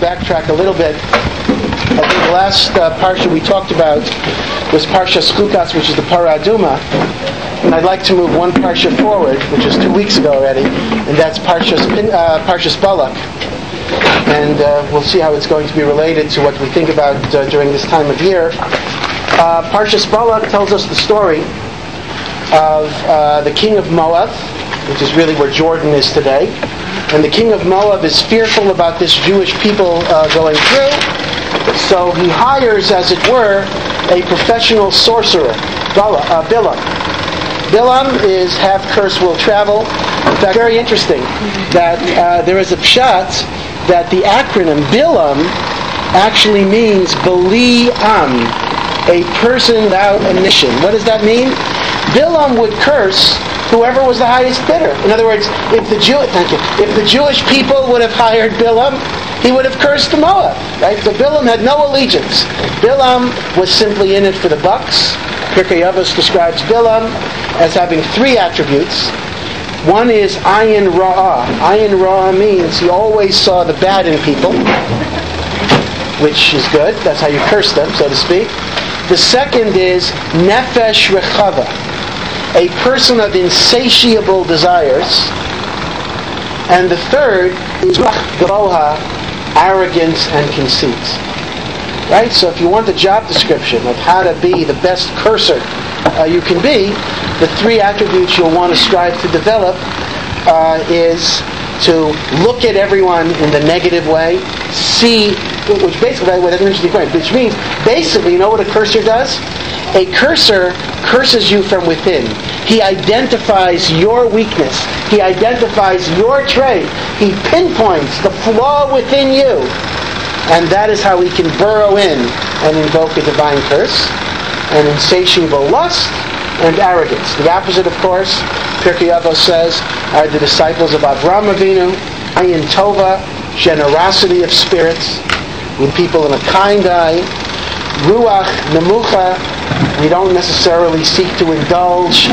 backtrack a little bit. I think the last parsha we talked about was Parshas Chukas, which is the Parah Aduma. And I'd like to move one parsha forward, which is 2 weeks ago already, and that's Parshas Balak. And we'll see how it's going to be related to what we think about during this time of year. Parshas Balak tells us the story of the king of Moab, which is really where Jordan is today. And the king of Moab is fearful about this Jewish people going through, so he hires, as it were, a professional sorcerer, Bilam. Bilam is half curse will travel. In fact, very interesting that there is a pshat that the acronym Bilam actually means Beli'am, a person without a mission. What does that mean? Bilam would curse whoever was the highest bidder. In other words, if the Jewish people would have hired Bilam, he would have cursed the Moab. Right? So Bilam had no allegiance. Bilam was simply in it for the bucks. Pirkei Avos describes Bilam as having 3 attributes. One is ayin ra'ah. Ayin ra'ah means he always saw the bad in people, which is good. That's how you curse them, so to speak. The second is nefesh rechava, a person of insatiable desires. And the third is gavoha, arrogance and conceit. Right? So if you want a job description of how to be the best curser you can be, the 3 attributes you'll want to strive to develop is to look at everyone in the negative way, see, which basically, that's an interesting point, which means, basically, you know what a cursor does? A cursor curses you from within. He identifies your weakness. He identifies your trait. He pinpoints the flaw within you. And that is how he can burrow in and invoke a divine curse. And insatiable lust and arrogance. The opposite, of course, Pirkei Avos says, are the disciples of Avraham Avinu, ayin tova, generosity of spirits, with people in a kind eye, ruach nemucha, we don't necessarily seek to indulge,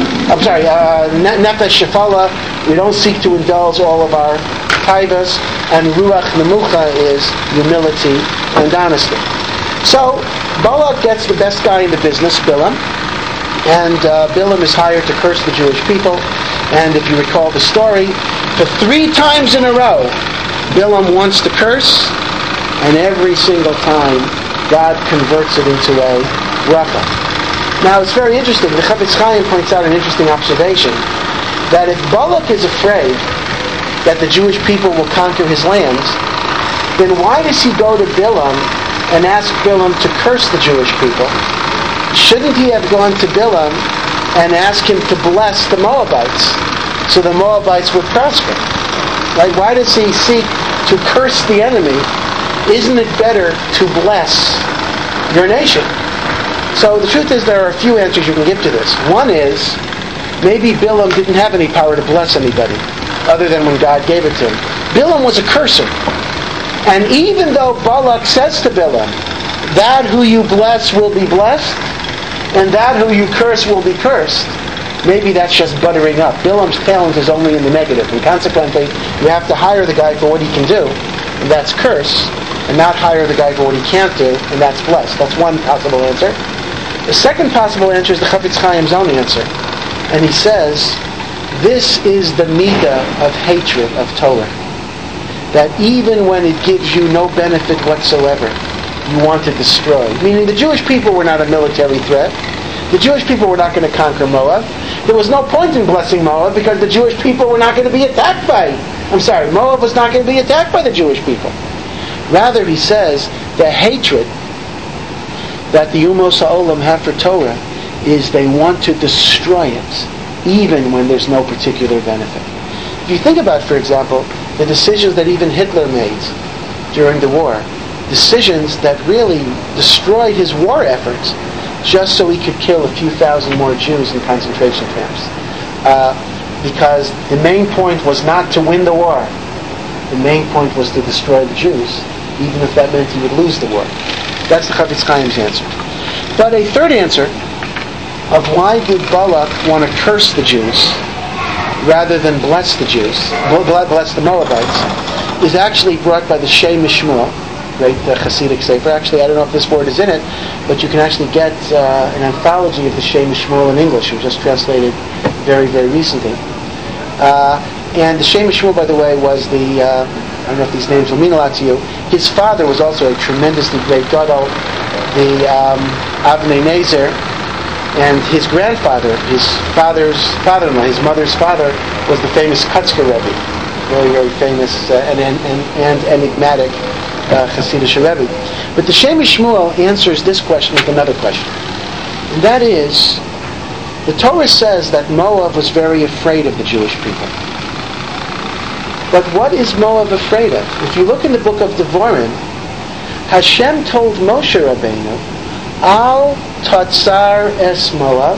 nefesh shefala, we don't seek to indulge all of our taivas, and ruach nemucha is humility and honesty. So, Balak gets the best guy in the business, Bilam, and Bilam is hired to curse the Jewish people. And if you recall the story, for 3 times in a row, Bilam wants to curse, and every single time, God converts it into a bracha. Now, it's very interesting. The Chafetz Chaim points out an interesting observation, that if Balak is afraid that the Jewish people will conquer his lands, then why does he go to Bilam and ask Bilam to curse the Jewish people? Shouldn't he have gone to Bilam and asked him to bless the Moabites so the Moabites would prosper? Right? Why does he seek to curse the enemy? Isn't it better to bless your nation? So the truth is, there are a few answers you can give to this. One is, maybe Bilam didn't have any power to bless anybody other than when God gave it to him. Bilam was a cursor. And even though Balak says to Bilam, that who you bless will be blessed, and that who you curse will be cursed, maybe that's just buttering up. Bilam's talent is only in the negative, and consequently, you have to hire the guy for what he can do, and that's curse, and not hire the guy for what he can't do, and that's blessed. That's one possible answer. The second possible answer is the Chafetz Chaim's own answer. And he says, this is the midah of hatred of Torah. That even when it gives you no benefit whatsoever, you want to destroy. Meaning the Jewish people were not a military threat. The Jewish people were not going to conquer Moab. There was no point in blessing Moab because the Jewish people were not going to be attacked by... Moab was not going to be attacked by the Jewish people. Rather, he says, the hatred that the Umos HaOlam have for Torah is they want to destroy it, even when there's no particular benefit. If you think about, for example, the decisions that even Hitler made during the war, decisions that really destroyed his war efforts just so he could kill a few thousand more Jews in concentration camps. Because the main point was not to win the war. The main point was to destroy the Jews, even if that meant he would lose the war. That's the Chafetz Chaim's answer. But a third answer of why did Balak want to curse the Jews rather than bless the Jews, bless the Moabites, is actually brought by the Shei Mishmuel. great Hasidic sefer. Actually, I don't know if this word is in it, but you can actually get an anthology of the Shem Shmuel in English. It was just translated very, very recently. And the Shem Shmuel, by the way, was the, I don't know if these names will mean a lot to you, his father was also a tremendously great gadol, the Avnei Nezer, and his grandfather, his father's father-in-law, his mother's father, was the famous Kutzker Rebbe, very, very famous and enigmatic Hasidic Rebbe. But the Shem Shmuel answers this question with another question. And that is, the Torah says that Moab was very afraid of the Jewish people. But what is Moab afraid of? If you look in the book of Devarim, Hashem told Moshe Rabbeinu, Al tatzar es Moab,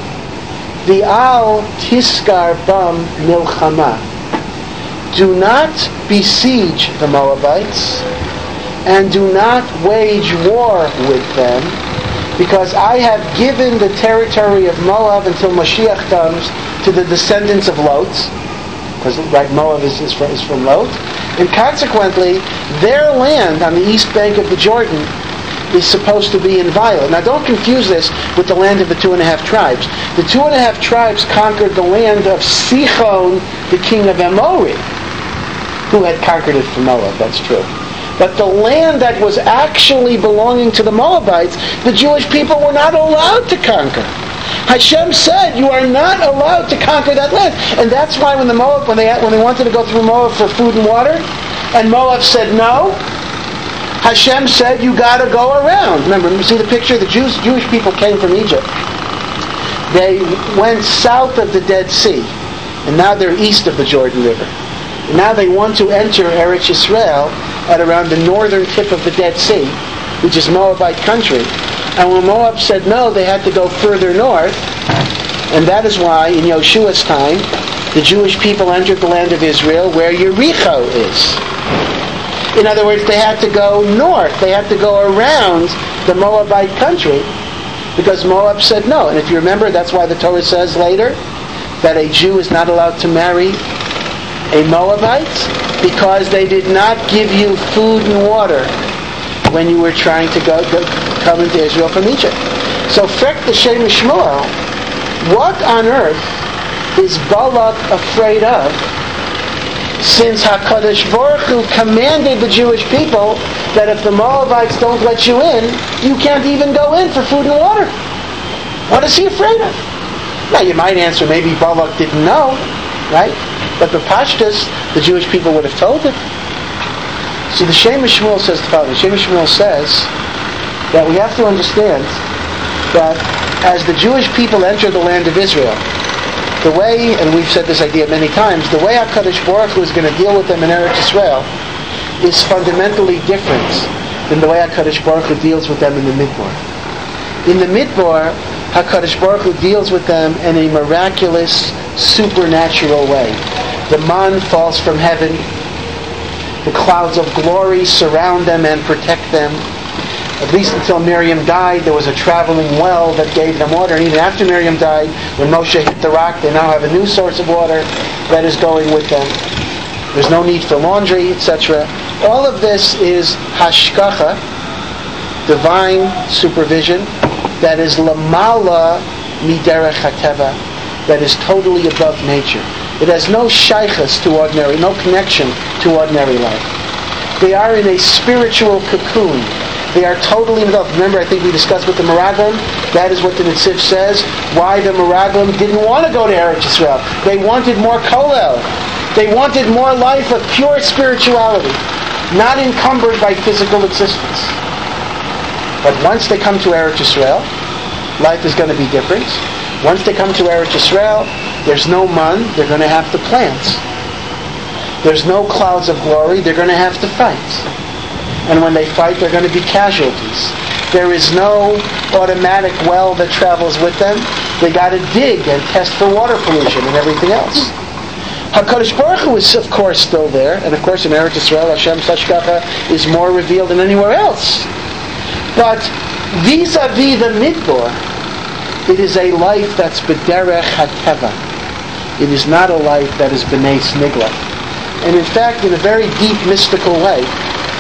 v'al tiskar bam milchama. Do not besiege the Moabites, and do not wage war with them, because I have given the territory of Moab until Mashiach comes to the descendants of Lot, because right, Moab is from Lot, and consequently, their land on the east bank of the Jordan is supposed to be inviolate. Now don't confuse this with the land of the 2.5 tribes. The 2.5 tribes conquered the land of Sichon, the king of Amori, who had conquered it from Moab, that's true. But the land that was actually belonging to the Moabites, the Jewish people were not allowed to conquer. Hashem said, you are not allowed to conquer that land. And that's why when they wanted to go through Moab for food and water, and Moab said no, Hashem said, you got to go around. Remember, you see the picture? The Jewish people came from Egypt. They went south of the Dead Sea, and now they're east of the Jordan River. And now they want to enter Eretz Yisrael at around the northern tip of the Dead Sea, which is Moabite country. And when Moab said no, they had to go further north, and that is why in Yoshua's time, the Jewish people entered the land of Israel where Yericho is. In other words, they had to go north. They had to go around the Moabite country because Moab said no. And if you remember, that's why the Torah says later that a Jew is not allowed to marry a Moabite, because they did not give you food and water when you were trying to come into Israel from Egypt. So, Frek the Shem Shmuel, what on earth is Balak afraid of? Since HaKadosh Baruch Hu commanded the Jewish people that if the Moabites don't let you in, you can't even go in for food and water. What is he afraid of? Now you might answer, maybe Balak didn't know, right? But the Pashtus, the Jewish people would have told him. See, the Shem Shmuel says the following. The Shem Shmuel says that we have to understand that as the Jewish people enter the land of Israel, the way, and we've said this idea many times, the way HaKadosh Baruch Hu is going to deal with them in Eretz Yisrael is fundamentally different than the way HaKadosh Baruch Hu deals with them in the Midbar. In the Midbar, HaKadosh Baruch Hu deals with them in a miraculous, supernatural way. The man falls from heaven, the clouds of glory surround them and protect them. At least until Miriam died, there was a traveling well that gave them water. And even after Miriam died, when Moshe hit the rock, they now have a new source of water that is going with them. There's no need for laundry, etc. All of this is hashkacha, divine supervision, that is lamala miderech hateva, that is totally above nature. It has no shaykhus to ordinary, no connection to ordinary life. They are in a spiritual cocoon. They are totally involved. Remember, I think we discussed with the Meraglim, that is what the Nitzif says, why the Meraglim didn't want to go to Eretz Yisrael. They wanted more kolel. They wanted more life of pure spirituality, not encumbered by physical existence. But once they come to Eretz Yisrael, life is going to be different. Once they come to Eretz Yisrael, there's no man, they're going to have to plant. There's no clouds of glory, they're going to have to fight. And when they fight, they're going to be casualties. There is no automatic well that travels with them. They got to dig and test for water pollution and everything else. HaKadosh Baruch Hu is, of course, still there. And, of course, in Eretz Yisrael, Hashem's Hashkacha is more revealed than anywhere else. But vis-a-vis the Midbar, it is a life that's B'derech HaTeva. It is not a life that is B'nei Snigla. And, in fact, in a very deep, mystical way,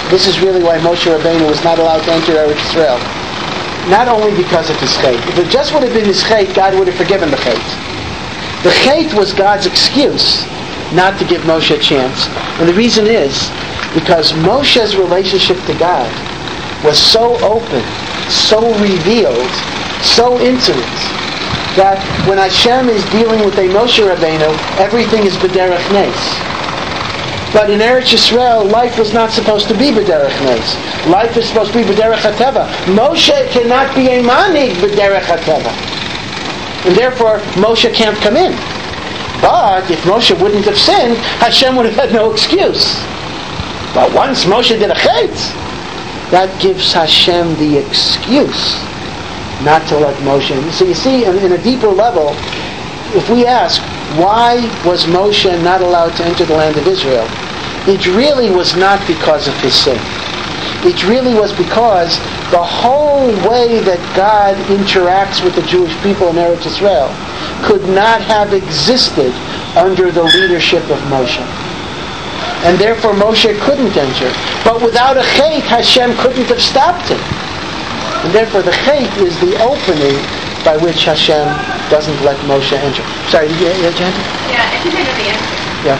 this is really why Moshe Rabbeinu was not allowed to enter Eretz Israel. Not only because of his chait. If it just would have been his chait, God would have forgiven the chait. The chait was God's excuse not to give Moshe a chance. And the reason is because Moshe's relationship to God was so open, so revealed, so intimate, that when Hashem is dealing with a Moshe Rabbeinu, everything is b'derech nes. But in Eretz Yisrael, life was not supposed to be b'derech nes. Life is supposed to be b'derech hateva. Moshe cannot be a manig b'derech hateva. And therefore, Moshe can't come in. But if Moshe wouldn't have sinned, Hashem would have had no excuse. But once Moshe did a chait, that gives Hashem the excuse not to let Moshe in. So you see, in a deeper level, if we ask, why was Moshe not allowed to enter the land of Israel? It really was not because of his sin. It really was because the whole way that God interacts with the Jewish people in Eretz Israel could not have existed under the leadership of Moshe. And therefore Moshe couldn't enter. But without a chait, Hashem couldn't have stopped him. And therefore the chait is the opening by which Hashem doesn't let Moshe enter. Sorry, did you have Jen? Yeah, I think I know the answer. Yeah.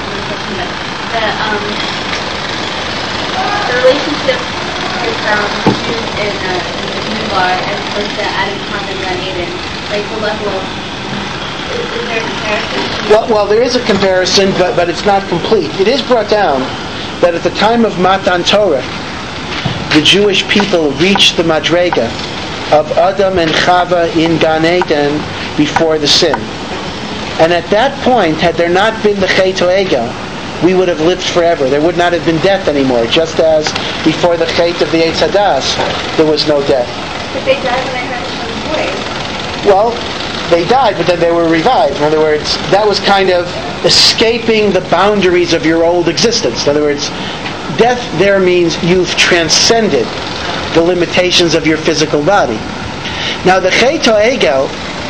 The relationship is Jews in Midbar as opposed to Adam, Ham, and Gan Eden. Like the level of, is there a comparison? Well, there is a comparison, but it's not complete. It is brought down that at the time of Matan Torah, the Jewish people reached the Madrega of Adam and Chava in Gan Eden before the sin. And at that point, had there not been the Chet HaEgel, we would have lived forever. There would not have been death anymore. Just as before the Chet of the Eitz Hadas, there was no death. But they died when they heard Hashem's voice. Well, they died, but then they were revived. In other words, that was kind of escaping the boundaries of your old existence. In other words, death there means you've transcended the limitations of your physical body. Now the Chet HaEgel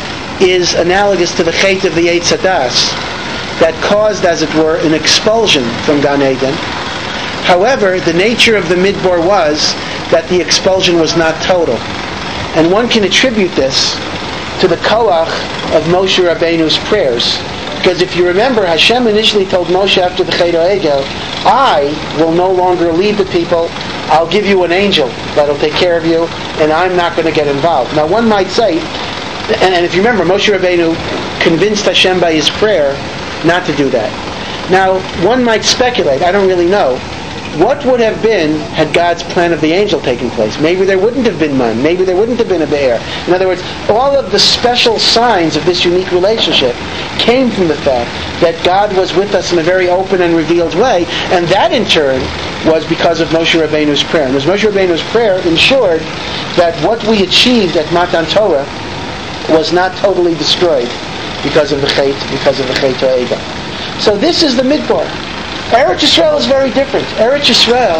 is analogous to the Chet of the Eitz Hadas that caused, as it were, an expulsion from Gan Eden. However, the nature of the Midbar was that the expulsion was not total. And one can attribute this to the koach of Moshe Rabbeinu's prayers. Because if you remember, Hashem initially told Moshe after the Chet HaEgel, I will no longer lead the people, I'll give you an angel that'll take care of you, and I'm not going to get involved. Now one might say, and if you remember, Moshe Rabbeinu convinced Hashem by his prayer not to do that. Now, one might speculate, I don't really know, what would have been had God's plan of the angel taken place? Maybe there wouldn't have been man. Maybe there wouldn't have been a bear. In other words, all of the special signs of this unique relationship came from the fact that God was with us in a very open and revealed way, and that in turn was because of Moshe Rabbeinu's prayer. And as Moshe Rabbeinu's prayer ensured that what we achieved at Matan Torah was not totally destroyed because of the Chet HaEgel. So this is the Midbar. Eretz Yisrael is very different. Eretz Yisrael,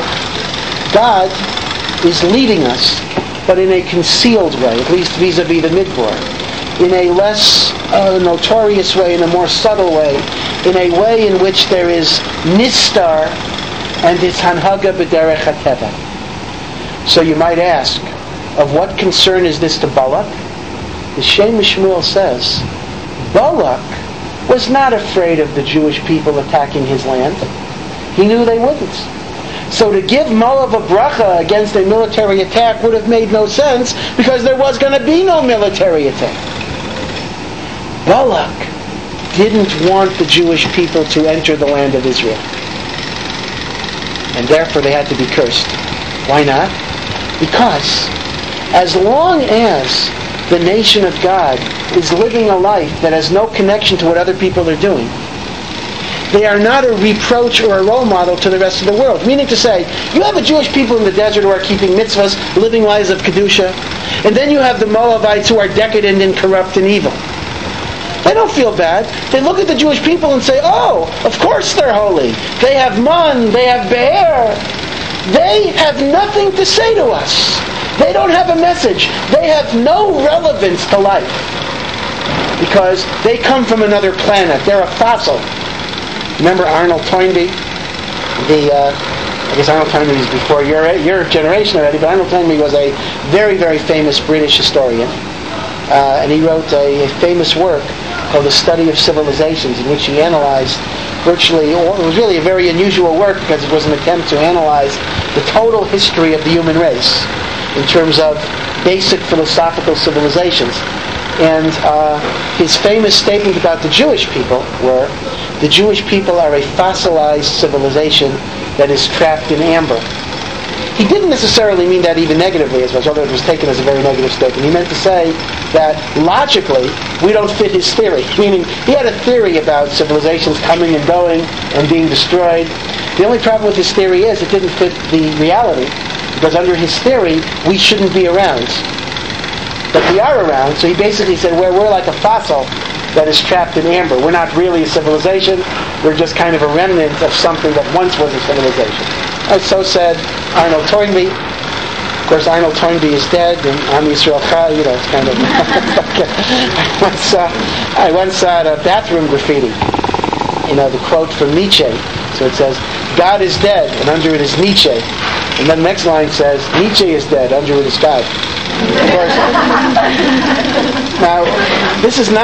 God is leading us, but in a concealed way, at least vis-a-vis the Midbar. In a less notorious way, in a more subtle way, in a way in which there is nistar and it's hanhaga b'derech hateva. So you might ask, of what concern is this to Balak? The Shem Shmuel says, Balak was not afraid of the Jewish people attacking his land. He knew they wouldn't. So to give Moav a bracha against a military attack would have made no sense because there was going to be no military attack. Balak didn't want the Jewish people to enter the land of Israel. And therefore they had to be cursed. Why not? Because as long as the nation of God is living a life that has no connection to what other people are doing, they are not a reproach or a role model to the rest of the world. Meaning to say, you have the Jewish people in the desert who are keeping mitzvahs, living lives of Kedusha, and then you have the Moavites who are decadent and corrupt and evil. They don't feel bad. They look at the Jewish people and say, oh, of course they're holy. They have man, they have be'er. They have nothing to say to us. They don't have a message. They have no relevance to life. Because they come from another planet. They're a fossil. Remember Arnold Toynbee, the I guess Arnold Toynbee is before your generation already, but Arnold Toynbee was a very, very famous British historian. And he wrote a famous work called The Study of Civilizations, in which he analyzed it was really a very unusual work because it was an attempt to analyze the total history of the human race in terms of basic philosophical civilizations. And his famous statement about the Jewish people were, the Jewish people are a fossilized civilization that is trapped in amber. He didn't necessarily mean that even negatively as much, although it was taken as a very negative statement. He meant to say that logically we don't fit his theory. Meaning he had a theory about civilizations coming and going and being destroyed. The only problem with his theory is it didn't fit the reality, because under his theory we shouldn't be around. But we are around, so he basically said we're like a fossil that is trapped in amber. We're not really a civilization, we're just kind of a remnant of something that once was a civilization. And so said Arnold Toynbee. Of course, Arnold Toynbee is dead, and Am Yisrael Chai, it's kind of... I once saw a bathroom graffiti, the quote from Nietzsche. So it says, God is dead, and under it is Nietzsche. And then the next line says, Nietzsche is dead, under it is God. Of course. Now, this is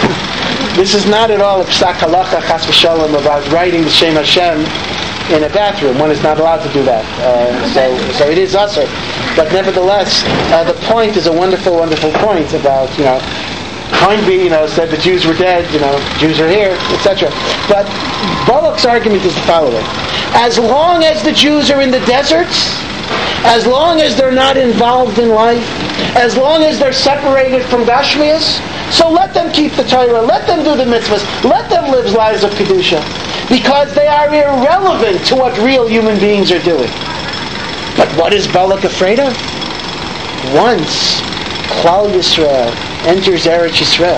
not at all a psak halacha chas v'shalom about writing the Shem Hashem in a bathroom. One is not allowed to do that. So it is usher. But nevertheless, the point is a wonderful, wonderful point about, Toynbee, said the Jews were dead, Jews are here, etc. But Bullock's argument is the following. As long as the Jews are in the deserts, as long as they're not involved in life, as long as they're separated from Gashmias, so let them keep the Torah, let them do the mitzvahs, let them live lives of Kedusha, because they are irrelevant to what real human beings are doing. But what is Balak afraid of? Once Klal Yisrael enters Eretz Yisrael,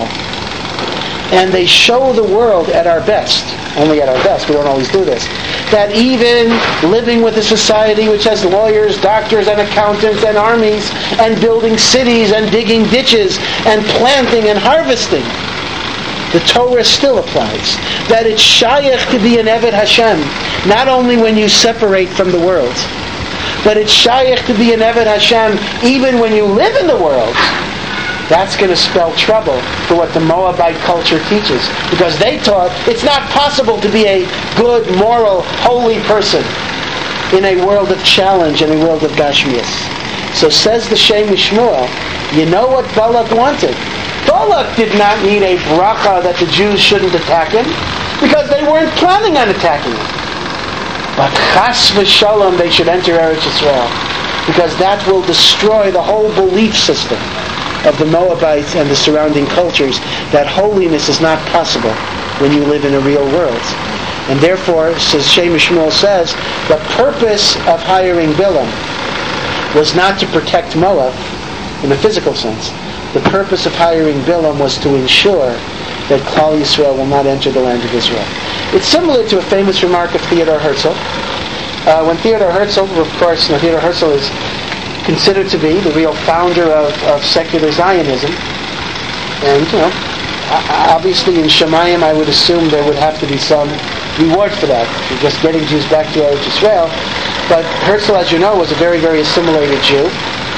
and they show the world at our best, only at our best, we don't always do this, that even living with a society which has lawyers, doctors, and accountants, and armies, and building cities, and digging ditches, and planting and harvesting, the Torah still applies. That it's shayach to be an Eved Hashem, not only when you separate from the world, but it's shayach to be an Eved Hashem even when you live in the world. That's going to spell trouble for what the Moabite culture teaches. Because they taught it's not possible to be a good, moral, holy person in a world of challenge and a world of Gashmias. So says the Shem Shmuel, you know what Balak wanted? Balak did not need a bracha that the Jews shouldn't attack him, because they weren't planning on attacking him. But chas v'shalom, they should enter Eretz Yisrael, because that will destroy the whole belief system of the Moabites and the surrounding cultures, that holiness is not possible when you live in a real world. And therefore, says Shem Shmuel says, the purpose of hiring Bilam was not to protect Moab in a physical sense. The purpose of hiring Bilam was to ensure that Klal Yisrael will not enter the land of Israel. It's similar to a famous remark of Theodor Herzl. When Theodor Herzl, of course, Theodor Herzl is considered to be the real founder of secular Zionism. And, obviously in Shemayim I would assume there would have to be some reward for that, for just getting Jews back to Eretz Yisrael. But Herzl, as you know, was a very, very assimilated Jew.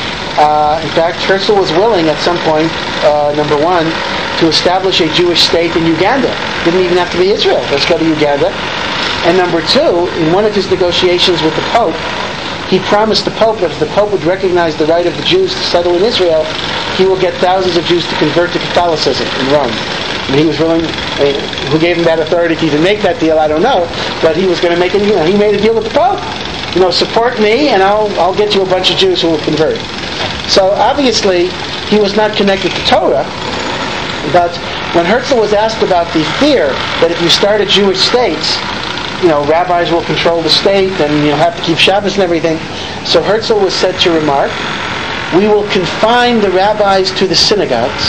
In fact, Herzl was willing at some point, number one, to establish a Jewish state in Uganda. Didn't even have to be Israel. Let's go to Uganda. And number two, in one of his negotiations with the Pope, he promised the Pope that if the Pope would recognize the right of the Jews to settle in Israel, he will get thousands of Jews to convert to Catholicism in Rome. And he was willing, who gave him that authority to even make that deal, I don't know, but he was going to make it, he made a deal with the Pope. Support me and I'll get you a bunch of Jews who will convert. So obviously, he was not connected to Torah, but when Herzl was asked about the fear that if you start a Jewish state, rabbis will control the state and you'll have to keep Shabbos and everything. So Herzl was said to remark, we will confine the rabbis to the synagogues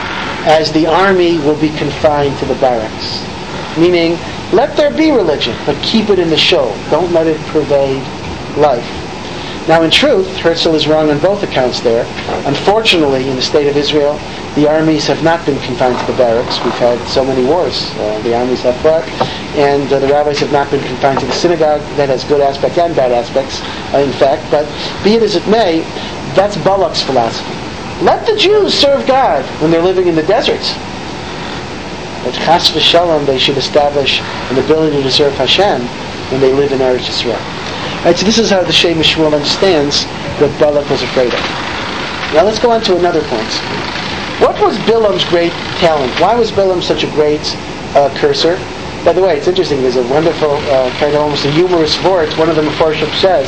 as the army will be confined to the barracks. Meaning, let there be religion, but keep it in the show. Don't let it pervade life. Now in truth, Herzl is wrong on both accounts there. Unfortunately, in the state of Israel, the armies have not been confined to the barracks. We've had so many wars. The armies have fought. and the rabbis have not been confined to the synagogue. That has good aspects and bad aspects, in fact. But be it as it may, that's Balak's philosophy. Let the Jews serve God when they're living in the deserts. But chas v'shalom, they should establish an ability to serve Hashem when they live in Eretz Yisrael. Right, so this is how the Shem Shmuel understands what Balak was afraid of. Now let's go on to another point. What was Bilam's great talent? Why was Bilam such a great cursor? By the way, it's interesting. There's a wonderful, kind of almost a humorous verse. One of the Mefarshim says,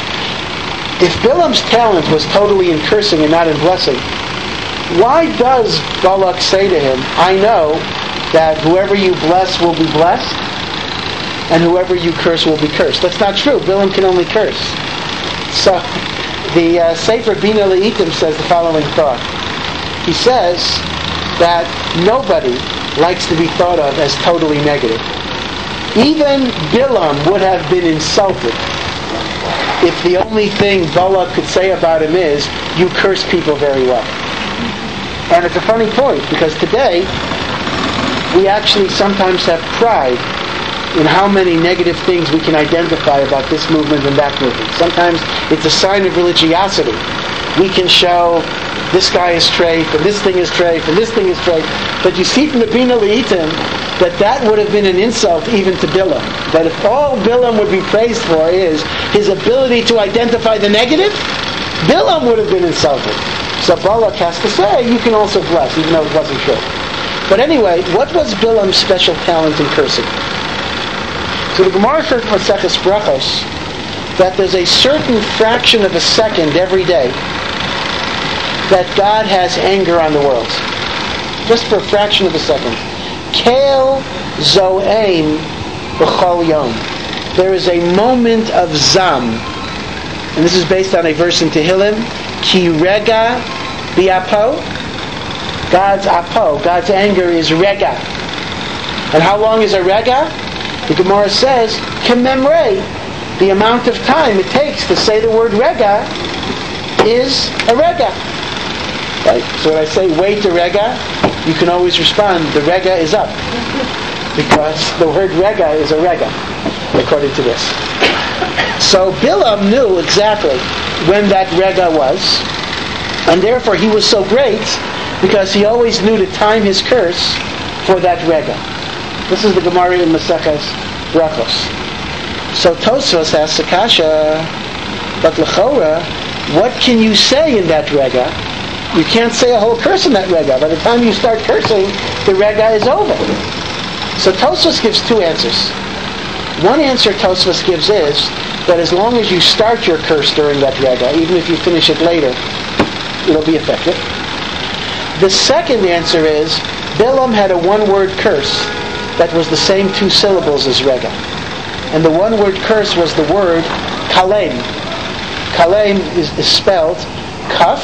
if Bilam's talent was totally in cursing and not in blessing, why does Balak say to him, I know that whoever you bless will be blessed, and whoever you curse will be cursed? That's not true. Bilam can only curse. So, the Sefer Bina Le'itim says the following thought. He says that nobody likes to be thought of as totally negative. Even Bilam would have been insulted if the only thing Balak could say about him is, you curse people very well. And it's a funny point, because today we actually sometimes have pride in how many negative things we can identify about this movement and that movement. Sometimes it's a sign of religiosity. We can show this guy is treif, and this thing is treif, and this thing is treif. But you see from the Bina Le'itim that would have been an insult even to Bilam. That if all Bilam would be praised for is his ability to identify the negative, Bilam would have been insulted. So Balak has to say, you can also bless, even though it wasn't true. But anyway, what was Bilam's special talent in cursing? So the Gemara says in Maseches Brachos that there's a certain fraction of a second every day that God has anger on the world. Just for a fraction of a second. Kel zo'eim b'chol yom. There is a moment of zam. And this is based on a verse in Tehillim. Ki rega bi'apo. God's apo, God's anger is rega. And how long is a rega? The Gemara says, Kememre, the amount of time it takes to say the word rega is a rega. Right? So when I say wait a rega, you can always respond, the rega is up. Because the word rega is a rega, according to this. So Bilam knew exactly when that rega was, and therefore he was so great because he always knew to time his curse for that rega. This is the Gemara in Maseches Brachos. So Tosfos asks Akasha, but L'chora, what can you say in that rega? You can't say a whole curse in that rega. By the time you start cursing, the rega is over. So Tosfos gives two answers. One answer Tosfos gives is that as long as you start your curse during that rega, even if you finish it later, it'll be effective. The second answer is Bilam had a one-word curse that was the same two syllables as rega. And the one-word curse was the word kalem. Kalem is spelled kaf,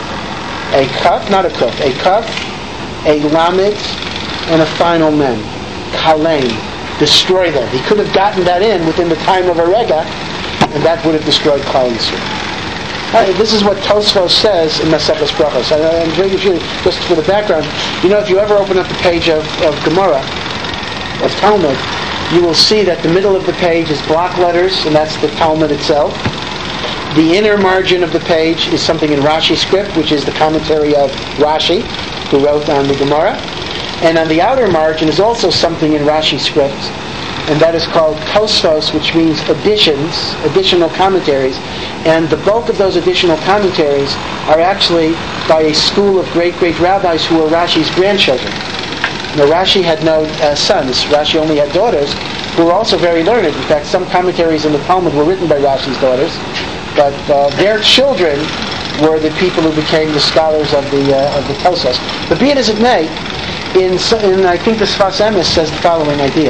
a kaf, not a kuf, a kaf, a lamed, and a final mem. Kalem. Destroy them. He could have gotten that in within the time of a rega, and that would have destroyed Klal Yisrael. This is what Tosfos says in Maseches Brachos. I'm very sure, just for the background, if you ever open up the page of Gemara, of Talmud, you will see that the middle of the page is block letters, and that's the Talmud itself. The inner margin of the page is something in Rashi script, which is the commentary of Rashi, who wrote on the Gemara. And on the outer margin is also something in Rashi script, and that is called Tosfos, which means additional commentaries. And the bulk of those additional commentaries are actually by a school of great rabbis who were Rashi's grandchildren. Now, Rashi had no sons. Rashi only had daughters who were also very learned. In fact, some commentaries in the Talmud were written by Rashi's daughters, but their children were the people who became the scholars of the Tosfos. But be it as it may, in I think the Sfas Emes says the following idea.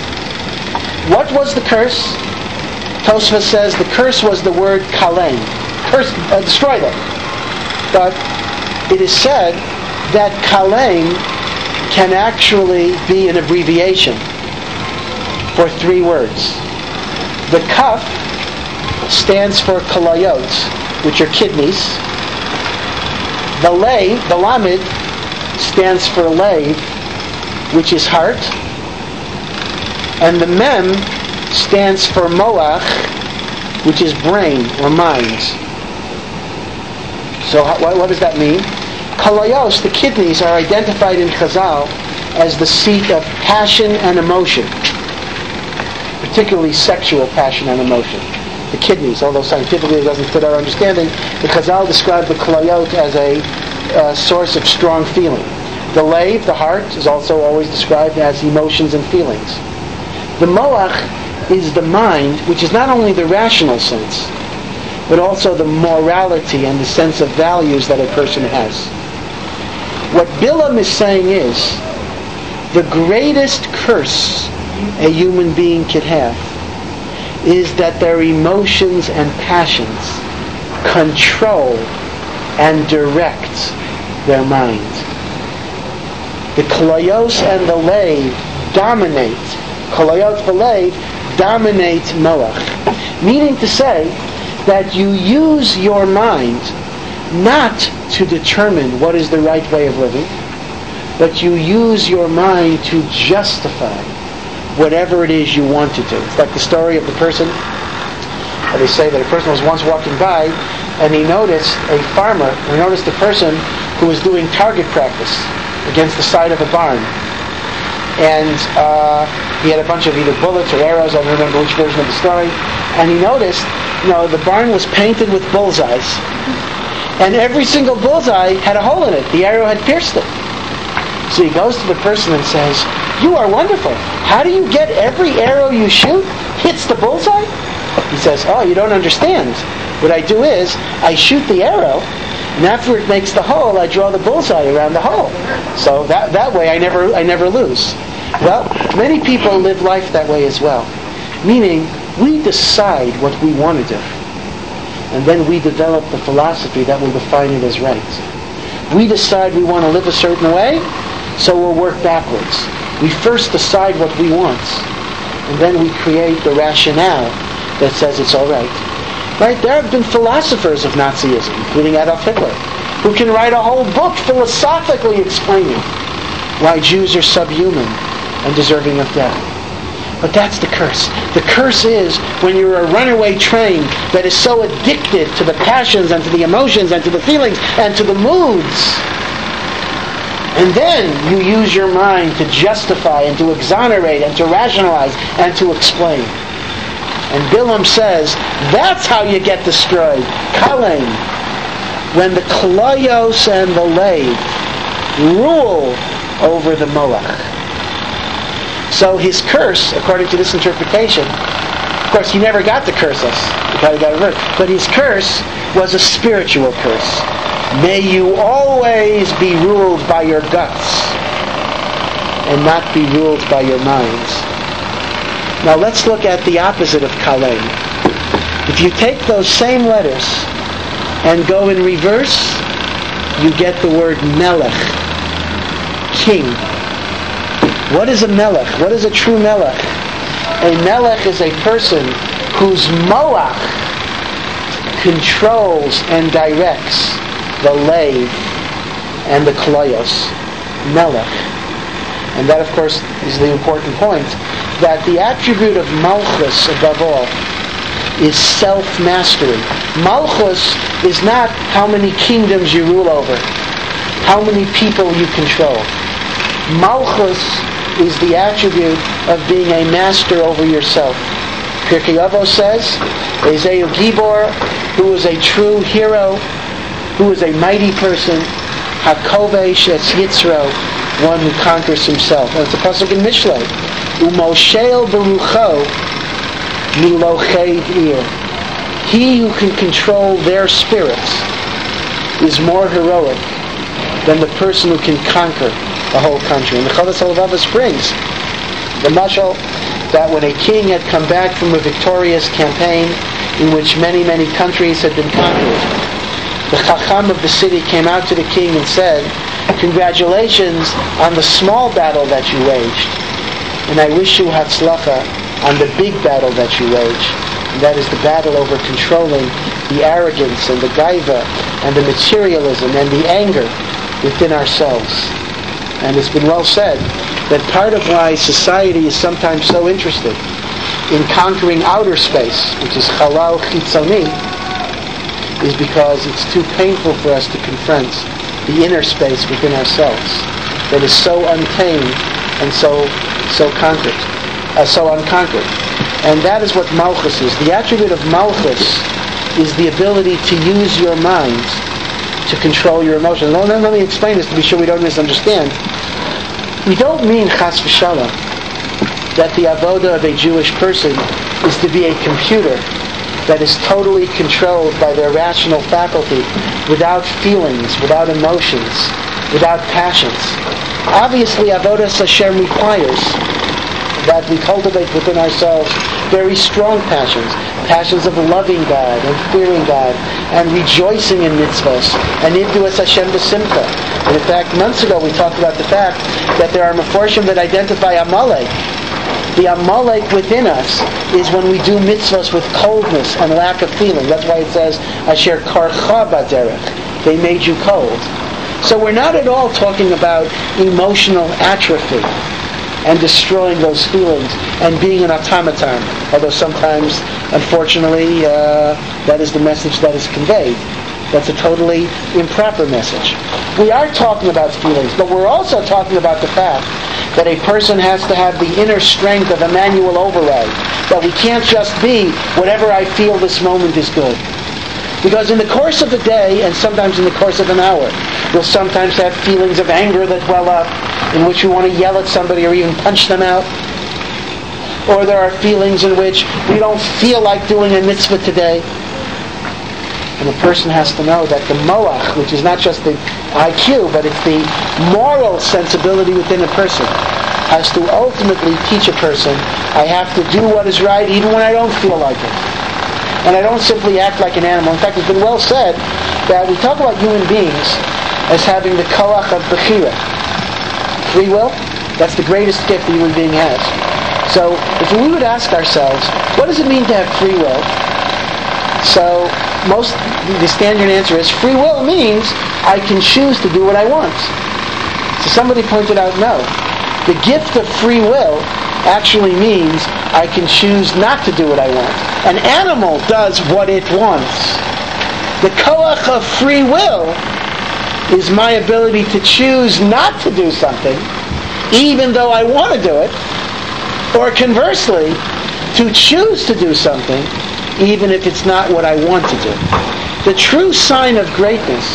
What was the curse? Tosfos says the curse was the word kalem. Curse, destroy them. But it is said that kalem can actually be an abbreviation for three words. The kaf stands for kalayot, which are kidneys. The lamed stands for lave, which is heart. And the mem stands for moach, which is brain or mind. So what does that mean? Kalayos, the kidneys, are identified in Chazal as the seat of passion and emotion, particularly sexual passion and emotion. The kidneys, although scientifically it doesn't fit our understanding, the Chazal described the Kalayot as a source of strong feeling. The Lev, the heart, is also always described as emotions and feelings. The Moach is the mind, which is not only the rational sense, but also the morality and the sense of values that a person has. What Bilam is saying is, the greatest curse a human being could have is that their emotions and passions control and direct their mind. The Kalayos and the Lev dominate. Kalayot v'Lev dominate Moach. Meaning to say that you use your mind not to determine what is the right way of living, but you use your mind to justify whatever it is you want to do. It's like the story of the person, they say that a person was once walking by and he noticed a farmer, he noticed a person who was doing target practice against the side of a barn. And he had a bunch of either bullets or arrows, I don't remember which version of the story, and he noticed, the barn was painted with bullseyes. And every single bullseye had a hole in it. The arrow had pierced it. So he goes to the person and says, "You are wonderful. How do you get every arrow you shoot hits the bullseye?" He says, "Oh, you don't understand. What I do is, I shoot the arrow, and after it makes the hole, I draw the bullseye around the hole. So that way I never lose." Well, many people live life that way as well. Meaning, we decide what we want to do. And then we develop the philosophy that will define it as right. We decide we want to live a certain way, so we'll work backwards. We first decide what we want, and then we create the rationale that says it's all right. Right? There have been philosophers of Nazism, including Adolf Hitler, who can write a whole book philosophically explaining why Jews are subhuman and deserving of death. But that's the curse. The curse is when you're a runaway train that is so addicted to the passions and to the emotions and to the feelings and to the moods. And then you use your mind to justify and to exonerate and to rationalize and to explain. And Bilam says, that's how you get destroyed. Kalein. When the Kalayos and the Lev rule over the Moach. So his curse, according to this interpretation, of course he never got to curse us, he probably got reversed, but his curse was a spiritual curse. May you always be ruled by your guts and not be ruled by your minds. Now let's look at the opposite of Kalein. If you take those same letters and go in reverse, you get the word Melech, king. What is a melech? What is a true melech? A melech is a person whose moach controls and directs the Lev and the Kalayos. Melech. And that, of course, is the important point, that the attribute of Malchus, above all, is self-mastery. Malchus is not how many kingdoms you rule over, how many people you control. Malchus is the attribute of being a master over yourself. Pirkei Avos says, Ezeu Gibor, who is a true hero, who is a mighty person, Hakovesh es Yitzro, one who conquers himself. And it's a pasuk in Mishlei. Umoshel berucho miloched ir. He who can control their spirits is more heroic than the person who can conquer the whole country. And the Chovos HaLevavos brings the mashal that when a king had come back from a victorious campaign in which many, many countries had been conquered, the Chacham of the city came out to the king and said, "Congratulations on the small battle that you waged, and I wish you Hatzlacha on the big battle that you wage. And that is the battle over controlling the arrogance and the gaiva and the materialism and the anger within ourselves." And it's been well said that part of why society is sometimes so interested in conquering outer space, which is halal chitzoni, is because it's too painful for us to confront the inner space within ourselves that is so untamed and so unconquered. And that is what Malchus is. The attribute of Malchus is the ability to use your mind to control your emotions. Let me explain this to be sure we don't misunderstand. We don't mean chas v'shalom that the avoda of a Jewish person is to be a computer that is totally controlled by their rational faculty, without feelings, without emotions, without passions. Obviously, avodas Hashem requires that we cultivate within ourselves very strong passions of loving God and fearing God and rejoicing in mitzvahs and Nidduas Hashem b'simcha. And in fact, months ago we talked about the fact that there are meforshim that identify Amalek. The Amalek within us is when we do mitzvahs with coldness and lack of feeling. That's why it says, Asher karcha baderech. They made you cold. So we're not at all talking about emotional atrophy and destroying those feelings and being an automaton. Although sometimes, unfortunately, that is the message that is conveyed. That's a totally improper message. We are talking about feelings, but we're also talking about the fact that a person has to have the inner strength of a manual override. That we can't just be, whatever I feel this moment is good. Because in the course of the day, and sometimes in the course of an hour, we'll sometimes have feelings of anger that well up, in which we want to yell at somebody or even punch them out. Or there are feelings in which we don't feel like doing a mitzvah today. And a person has to know that the moach, which is not just the IQ, but it's the moral sensibility within a person, has to ultimately teach a person, I have to do what is right even when I don't feel like it. And I don't simply act like an animal. In fact, it's been well said that we talk about human beings as having the koach of bechira. Free will, that's the greatest gift the human being has. So if we would ask ourselves, what does it mean to have free will? So the standard answer is, free will means I can choose to do what I want. So somebody pointed out, no. The gift of free will actually means I can choose not to do what I want. An animal does what it wants. The koach of free will is my ability to choose not to do something, even though I want to do it, or conversely, to choose to do something, even if it's not what I want to do. The true sign of greatness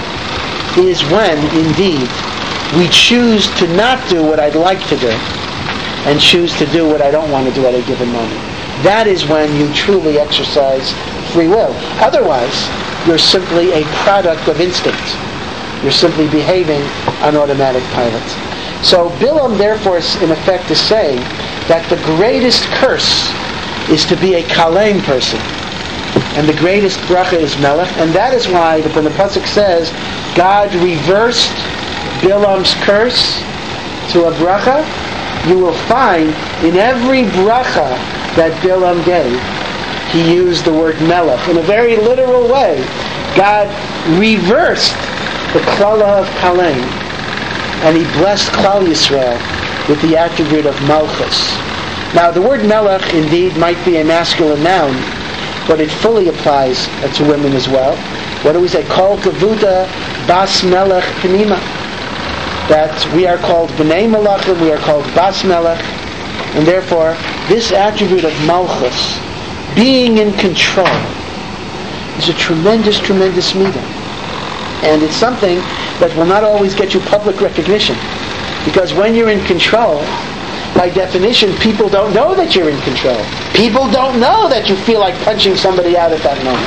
is when, indeed, we choose to not do what I'd like to do and choose to do what I don't want to do at a given moment. That is when you truly exercise free will. Otherwise, you're simply a product of instinct. You're simply behaving on automatic pilot. So Bilam, therefore, in effect is saying that the greatest curse is to be a kalem person. And the greatest bracha is melech. And that is why when the pasuk says, God reversed Bilam's curse to a bracha, you will find in every bracha that Bilam gave, he used the word melech. In a very literal way, God reversed the klala of kalem. And he blessed Klal Yisrael with the attribute of malchus. Now, the word melech indeed might be a masculine noun, but it fully applies to women as well. What do we say? Kol kavuda bas melech pnima. That we are called b'nei melachim, we are called bas melech, and therefore this attribute of malchus, being in control, is a tremendous, tremendous midah. And it's something that will not always get you public recognition. Because when you're in control, by definition, people don't know that you're in control. People don't know that you feel like punching somebody out at that moment.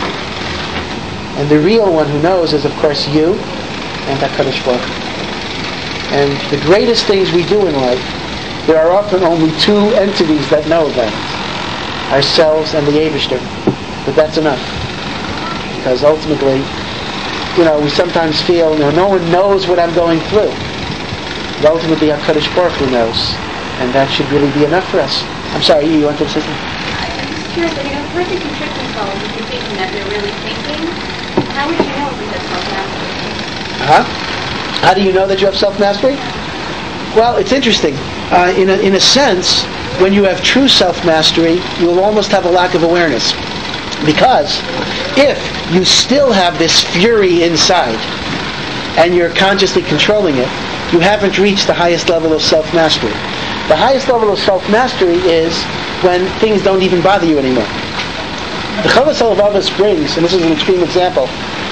And the real one who knows is, of course, you and HaKadosh Baruch Hu. And the greatest things we do in life, there are often only two entities that know that. Ourselves and the Eibishter. But that's enough. Because ultimately, we sometimes feel, no one knows what I'm going through. But ultimately, HaKadosh Baruch Hu knows. And that should really be enough for us. I'm sorry, you want to say something? I'm just curious, it's hard to constrict themselves if you're thinking that they're really thinking. How would you know if it's self-mastery? How do you know that you have self-mastery? Well, it's interesting. In a sense, when you have true self-mastery, you will almost have a lack of awareness. Because if you still have this fury inside, and you're consciously controlling it, you haven't reached the highest level of self-mastery. The highest level of self-mastery is when things don't even bother you anymore. The Chavos HaLevavos brings, and this is an extreme example,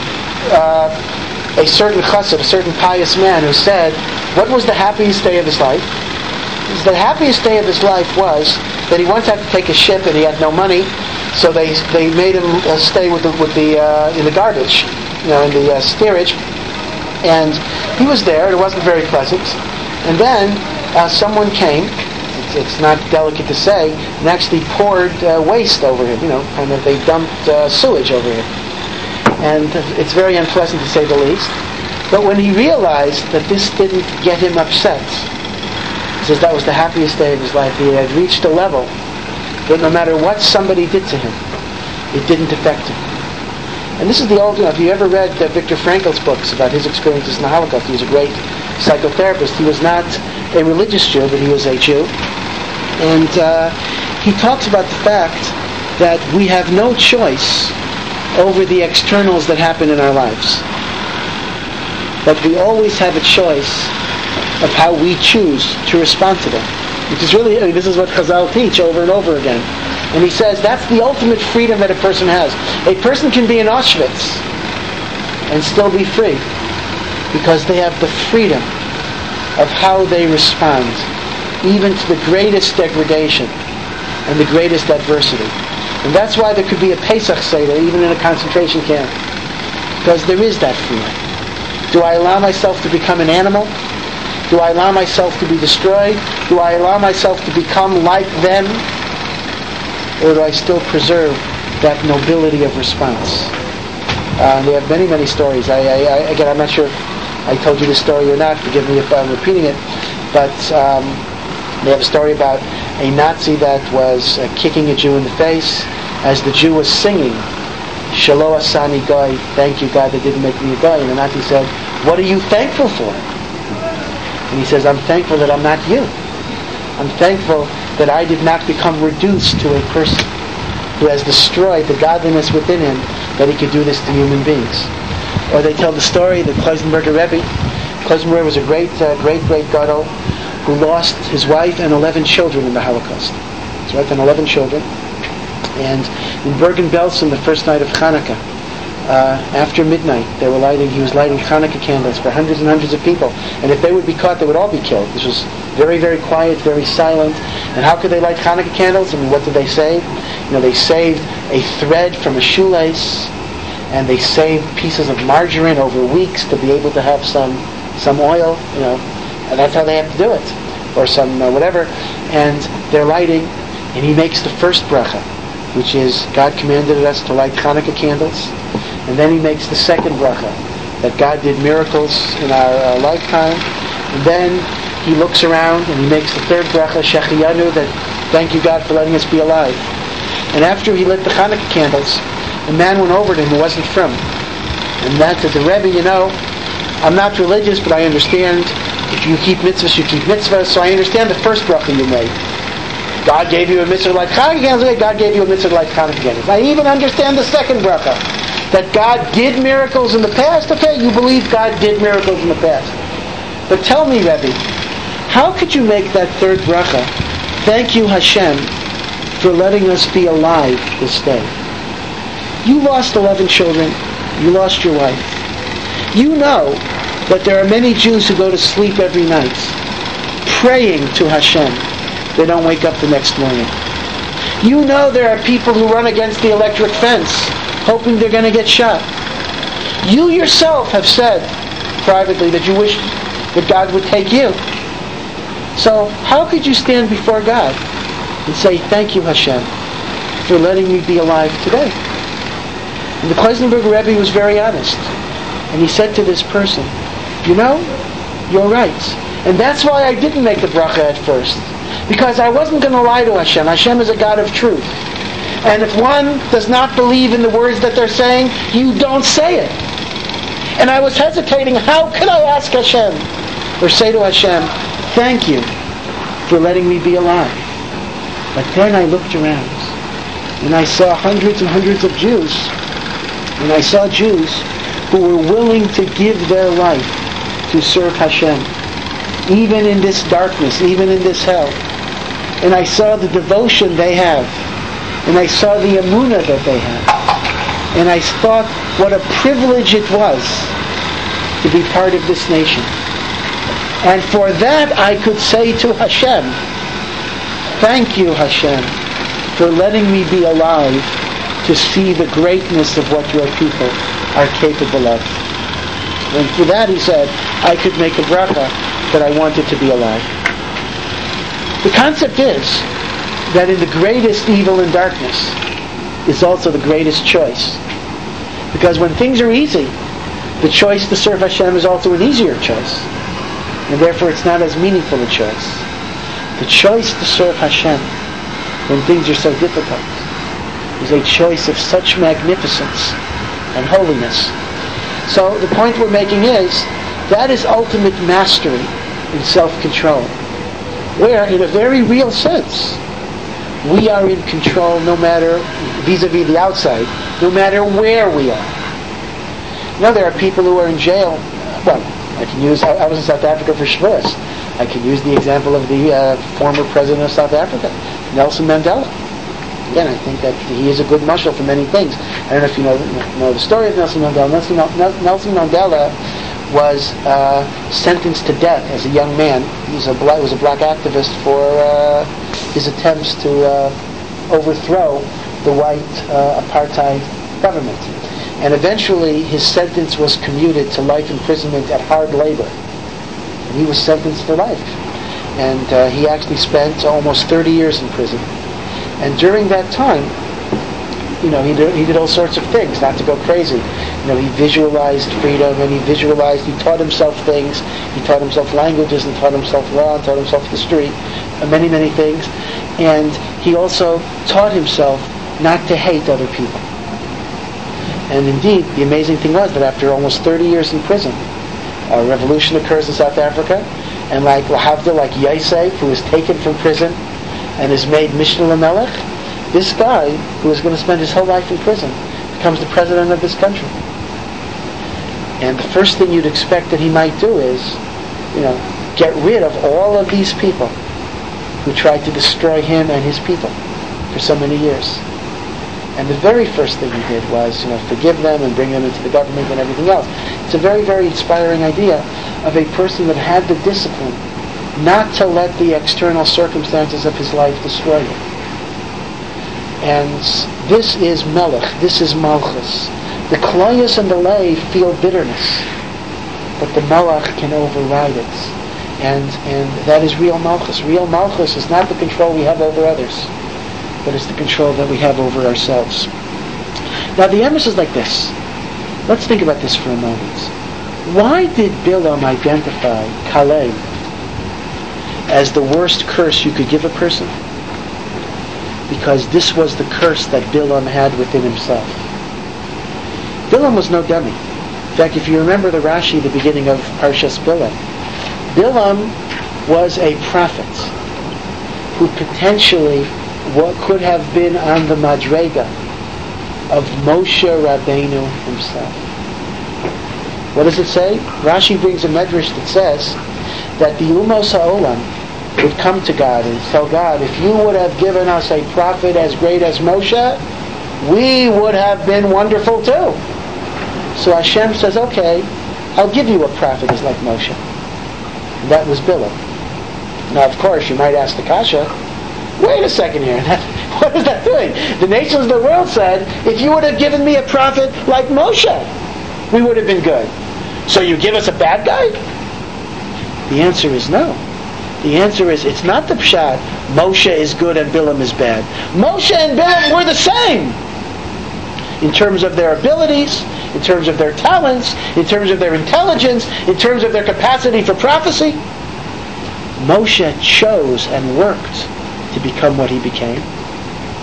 a certain chassid, a certain pious man who said, what was the happiest day of his life? The happiest day of his life was that he once had to take a ship and he had no money, so they made him stay in the garbage, in the steerage, and he was there. It wasn't very pleasant, and then someone came. It's not delicate to say, and actually poured waste over him. They dumped sewage over him. And it's very unpleasant to say the least. But when he realized that this didn't get him upset, he says that was the happiest day of his life. He had reached a level that no matter what somebody did to him, it didn't affect him. And this is the old, if you ever read Viktor Frankl's books about his experiences in the Holocaust, he was a great psychotherapist. He was not a religious Jew, but he was a Jew. And he talks about the fact that we have no choice over the externals that happen in our lives. But we always have a choice of how we choose to respond to them. Which is really, this is what Chazal teach over and over again. And he says that's the ultimate freedom that a person has. A person can be in Auschwitz and still be free because they have the freedom of how they respond, even to the greatest degradation and the greatest adversity. And that's why there could be a Pesach Seder even in a concentration camp. Because there is that freedom. Do I allow myself to become an animal? Do I allow myself to be destroyed? Do I allow myself to become like them? Or do I still preserve that nobility of response? They have many, many stories. Again, I'm not sure if I told you this story or not. Forgive me if I'm repeating it. But they have a story about a Nazi that was kicking a Jew in the face as the Jew was singing, Shelo Asani Goy, thank you God that didn't make me a Goy. And the Nazi said, what are you thankful for? And he says, I'm thankful that I'm not you. I'm thankful that I did not become reduced to a person who has destroyed the godliness within him, that he could do this to human beings. Or they tell the story, the Kloisenberger Rebbe. Kloisenberger was a great gadol who lost his wife and 11 children in the Holocaust. His wife and 11 children. And in Bergen-Belsen, the first night of Hanukkah, after midnight, he was lighting Hanukkah candles for hundreds and hundreds of people. And if they would be caught, they would all be killed. This was very, very quiet, very silent. And how could they light Hanukkah candles? I mean, what did they save? They saved a thread from a shoelace, and they saved pieces of margarine over weeks to be able to have some oil, and that's how they have to do it. Or some whatever. And they're lighting, and he makes the first bracha, which is God commanded us to light Hanukkah candles. And then he makes the second bracha, that God did miracles in our lifetime. And then he looks around and he makes the third bracha, Shechiyanu, that thank you God for letting us be alive. And after he lit the Hanukkah candles, a man went over to him who wasn't from. And that said, the Rebbe, I'm not religious, but I understand if you keep mitzvahs, you keep mitzvahs, so I understand the first bracha you made. God gave you a mitzvah to light Hanukkah candles, God gave you a mitzvah to light Hanukkah candles. I even understand the second bracha, that God did miracles in the past. Okay, you believe God did miracles in the past. But tell me, Rebbe, how could you make that third bracha, thank you Hashem for letting us be alive this day? You lost 11 children. You lost your wife. You know that there are many Jews who go to sleep every night praying to Hashem they don't wake up the next morning. You know there are people who run against the electric fence hoping they're going to get shot. You yourself have said privately that you wish that God would take you. So how could you stand before God and say, thank you Hashem for letting me be alive today? And the Kloisenberger Rebbe was very honest. And he said to this person, you're right. And that's why I didn't make the bracha at first. Because I wasn't going to lie to Hashem. Hashem is a God of truth. And if one does not believe in the words that they're saying, you don't say it. And I was hesitating, how could I ask Hashem, or say to Hashem, thank you for letting me be alive. But then I looked around, and I saw hundreds and hundreds of Jews, and I saw Jews who were willing to give their life to serve Hashem, even in this darkness, even in this hell. And I saw the devotion they have, and I saw the emunah that they have, and I thought what a privilege it was to be part of this nation. And for that I could say to Hashem, thank you, Hashem, for letting me be alive to see the greatness of what your people are capable of. And for that, he said, I could make a bracha that I wanted to be alive. The concept is that in the greatest evil and darkness is also the greatest choice. Because when things are easy, the choice to serve Hashem is also an easier choice. And therefore it's not as meaningful a choice. The choice to serve Hashem when things are so difficult is a choice of such magnificence and holiness. So the point we're making is that is ultimate mastery in self-control, where in a very real sense we are in control no matter, vis-a-vis the outside, no matter where we are. There are people who are in jail. Well, I was in South Africa for Shavuos. I can use the example of the former president of South Africa, Nelson Mandela. Again, I think that he is a good mashal for many things. I don't know if you know the story of Nelson Mandela. Nelson Mandela was sentenced to death as a young man. He was a black activist for his attempts to overthrow the white apartheid government. And eventually his sentence was commuted to life imprisonment at hard labor. And he was sentenced for life. And he actually spent almost 30 years in prison. And during that time, he did all sorts of things, not to go crazy. He visualized freedom, and he taught himself things. He taught himself languages, and taught himself law, and taught himself history, and many, many things. And he also taught himself not to hate other people. And indeed, the amazing thing was that after almost 30 years in prison, a revolution occurs in South Africa, and like Yosef, who is taken from prison and is made Mishnah Lamelech, this guy, who is going to spend his whole life in prison, becomes the president of this country. And the first thing you'd expect that he might do is, get rid of all of these people who tried to destroy him and his people for so many years. And the very first thing he did was, forgive them and bring them into the government and everything else. It's a very, very inspiring idea of a person that had the discipline not to let the external circumstances of his life destroy him. And this is Melech, this is Malchus. The Kloyos and the Lay feel bitterness, but the Melech can override it. And that is real Malchus. Real Malchus is not the control we have over others, but it's the control that we have over ourselves. Now the emes is like this. Let's think about this for a moment. Why did Bilam identify Kalei as the worst curse you could give a person? Because this was the curse that Bilam had within himself. Bilam was no dummy. In fact, if you remember the Rashi, the beginning of Parshas Bilam, Bilam was a prophet who potentially could have been on the Madrega of Moshe Rabbeinu himself. What does it say? Rashi brings a medrash that says that the Umos HaOlam would come to God and tell God, if you would have given us a prophet as great as Moshe, we would have been wonderful too. So Hashem says, okay, I'll give you a prophet as like Moshe. And that was Bilam. Now, of course, you might ask the kasha, wait a second here, what is that doing? The nations of the world said, if you would have given me a prophet like Moshe, we would have been good. So you give us a bad guy? The answer is no. The answer is, it's not the pshat, Moshe is good and Bilam is bad. Moshe and Bilam were the same in terms of their abilities, in terms of their talents, in terms of their intelligence, in terms of their capacity for prophecy. Moshe chose and worked to become what he became.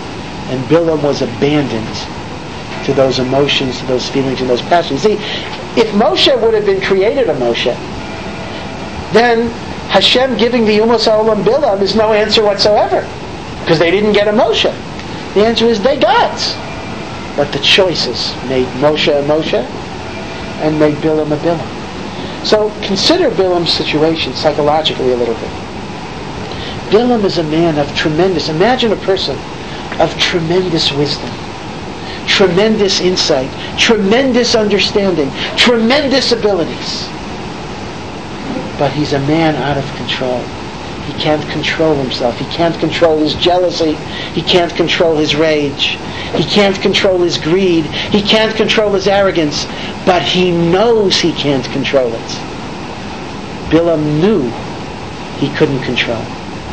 And Bilam was abandoned to those emotions, to those feelings, and those passions. See, If Moshe would have been created a Moshe, then Hashem giving the Umos HaOlam Bilam is no answer whatsoever, because they didn't get a Moshe. The answer is they got. But the choices made Moshe a Moshe and made Bilam a Bilam. So consider Bilam's situation psychologically a little bit. Bilam is a man of tremendous, imagine a person of tremendous wisdom, tremendous insight, tremendous understanding, tremendous abilities. But he's a man out of control. He can't control himself. He can't control his jealousy. He can't control his rage. He can't control his greed. He can't control his arrogance. But he knows he can't control it. Bilam knew he couldn't control.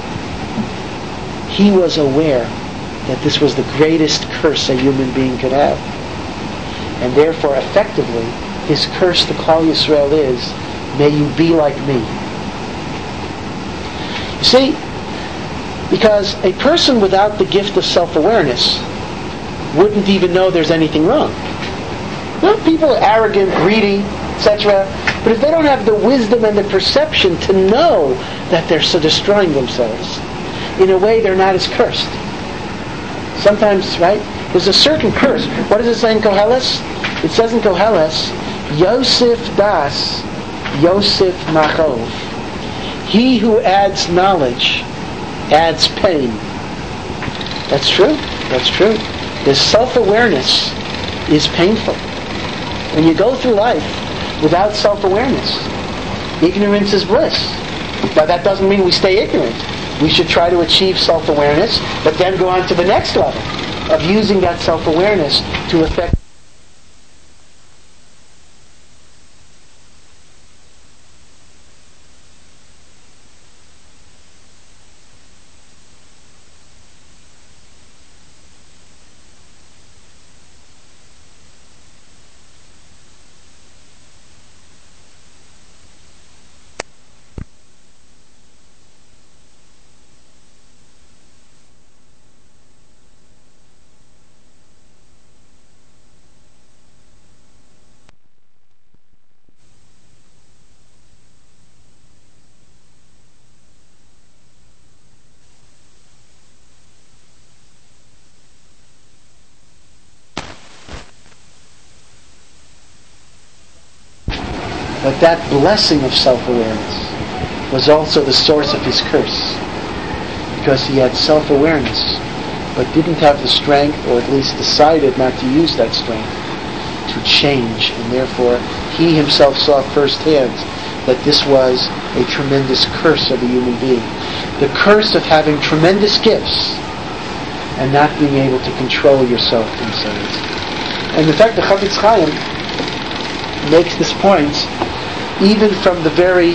He was aware that this was the greatest curse a human being could have. And therefore, effectively, his curse to Klal Yisrael is, may you be like me. You see, because a person without the gift of self-awareness wouldn't even know there's anything wrong. You know, people are arrogant, greedy, etc. But if they don't have the wisdom and the perception to know that they're so destroying themselves, in a way they're not as cursed. Sometimes, right, there's a certain curse. What does it say in Koheles? It says in Koheles, Yosef das, Yosef machov. He who adds knowledge adds pain. That's true. That's true. This self-awareness is painful. When you go through life without self-awareness, ignorance is bliss. Now that doesn't mean we stay ignorant. We should try to achieve self-awareness, but then go on to the next level of using that self-awareness to affect. But that blessing of self-awareness was also the source of his curse, because he had self-awareness but didn't have the strength, or at least decided not to use that strength, to change, and therefore he himself saw firsthand that this was a tremendous curse of a human being. The curse of having tremendous gifts and not being able to control yourself inside. And in fact, the Chafetz Chaim makes this point even from the very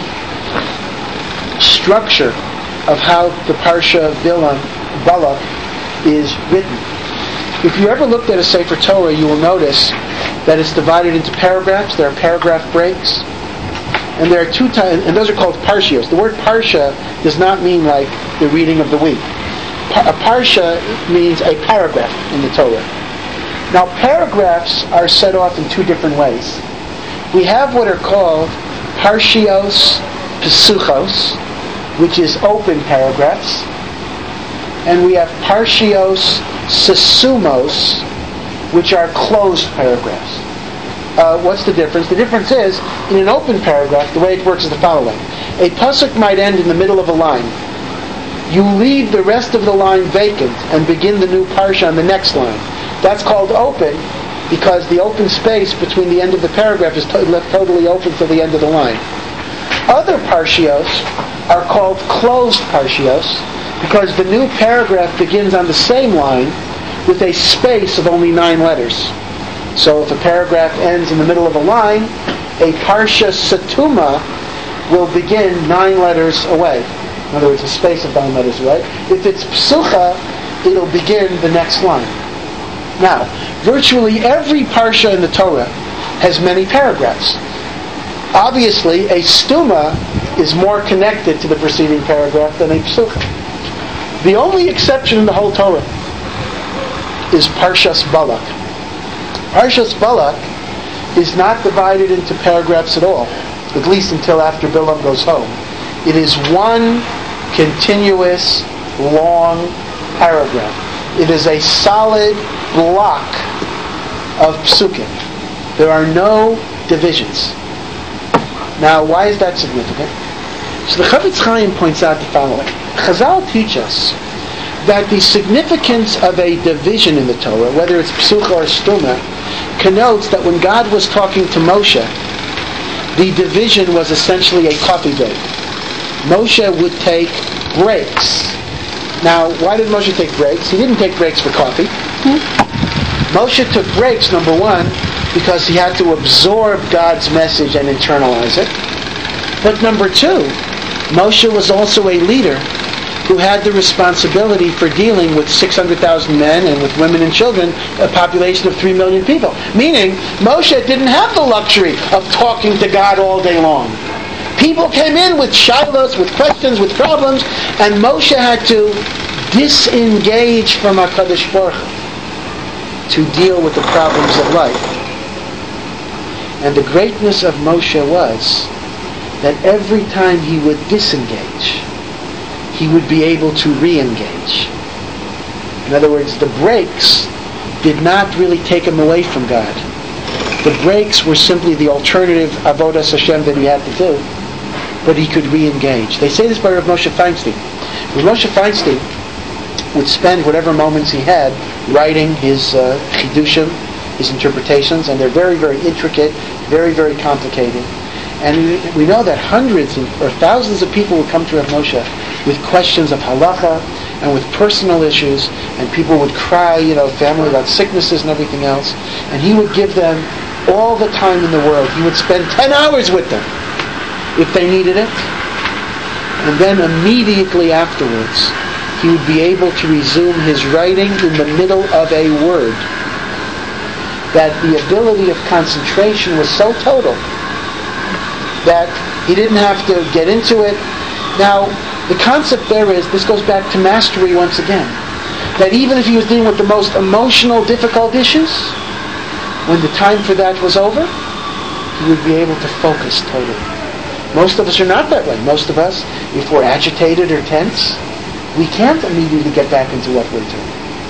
structure of how the Parsha of Balak is written. If you ever looked at a Sefer Torah, you will notice that it's divided into paragraphs. There are paragraph breaks. And there are two types, and those are called parshios. The word parsha does not mean like the reading of the week. A parsha means a paragraph in the Torah. Now, paragraphs are set off in two different ways. We have what are called parshios pesuchos, which is open paragraphs, and we have parshios sesumos, which are closed paragraphs. What's the difference? The difference is, in an open paragraph, the way it works is the following. A pasuk might end in the middle of a line. You leave the rest of the line vacant and begin the new parsha on the next line. That's called open, because the open space between the end of the paragraph is left totally open to the end of the line. Other parshios are called closed parshios, because the new paragraph begins on the same line with a space of only 9 letters. So if a paragraph ends in the middle of a line, a parsha satuma will begin 9 letters away. In other words, a space of 9 letters away. If it's psucha, it'll begin the next line. Now, virtually every parsha in the Torah has many paragraphs. Obviously, a stuma is more connected to the preceding paragraph than a psucha. The only exception in the whole Torah is Parshas Balak. Parshas Balak is not divided into paragraphs at all, at least until after Bilam goes home. It is one continuous, long paragraph. It is a solid block of psukim. There are no divisions. Now, why is that significant? So the Chafetz Chaim points out the following. Chazal teach us that the significance of a division in the Torah, whether it's psucha or stuma, connotes that when God was talking to Moshe, the division was essentially a coffee break. Moshe would take breaks. Now, why did Moshe take breaks? He didn't take breaks for coffee. Moshe took breaks, number one, because he had to absorb God's message and internalize it. But number two, Moshe was also a leader who had the responsibility for dealing with 600,000 men and with women and children, a population of 3 million people. Meaning, Moshe didn't have the luxury of talking to God all day long. People came in with shilos, with questions, with problems, and Moshe had to disengage from HaKadosh Baruch Hu to deal with the problems of life. And the greatness of Moshe was that every time he would disengage, he would be able to re-engage. In other words, the breaks did not really take him away from God. The breaks were simply the alternative avodas Hashem that he had to do, but he could re-engage. They say this by Rav Moshe Feinstein. Rav Moshe Feinstein would spend whatever moments he had writing his chidushim, his interpretations, and they're very, very intricate, very, very complicated. And we know that hundreds or thousands of people would come to Rav Moshe with questions of halacha and with personal issues, and people would cry, family about sicknesses and everything else, and he would give them all the time in the world. He would spend 10 hours with them if they needed it, and then immediately afterwards he would be able to resume his writing in the middle of a word. That the ability of concentration was so total that he didn't have to get into it. Now, the concept there is, this goes back to mastery once again, that even if he was dealing with the most emotional, difficult issues, when the time for that was over, he would be able to focus totally. Most of us are not that way. Most of us, if we're agitated or tense, we can't immediately get back into what we're doing.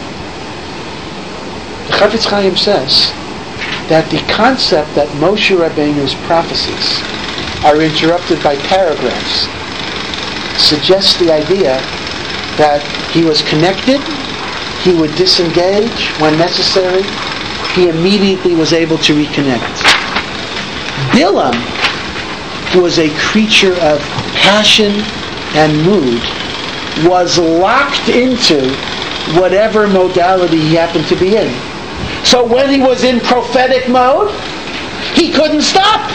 The Chafetz Chaim says that the concept that Moshe Rabbeinu's prophecies are interrupted by paragraphs suggests the idea that he was connected, he would disengage when necessary, he immediately was able to reconnect. Bilam, who was a creature of passion and mood, was locked into whatever modality he happened to be in. So when he was in prophetic mode, he couldn't stop.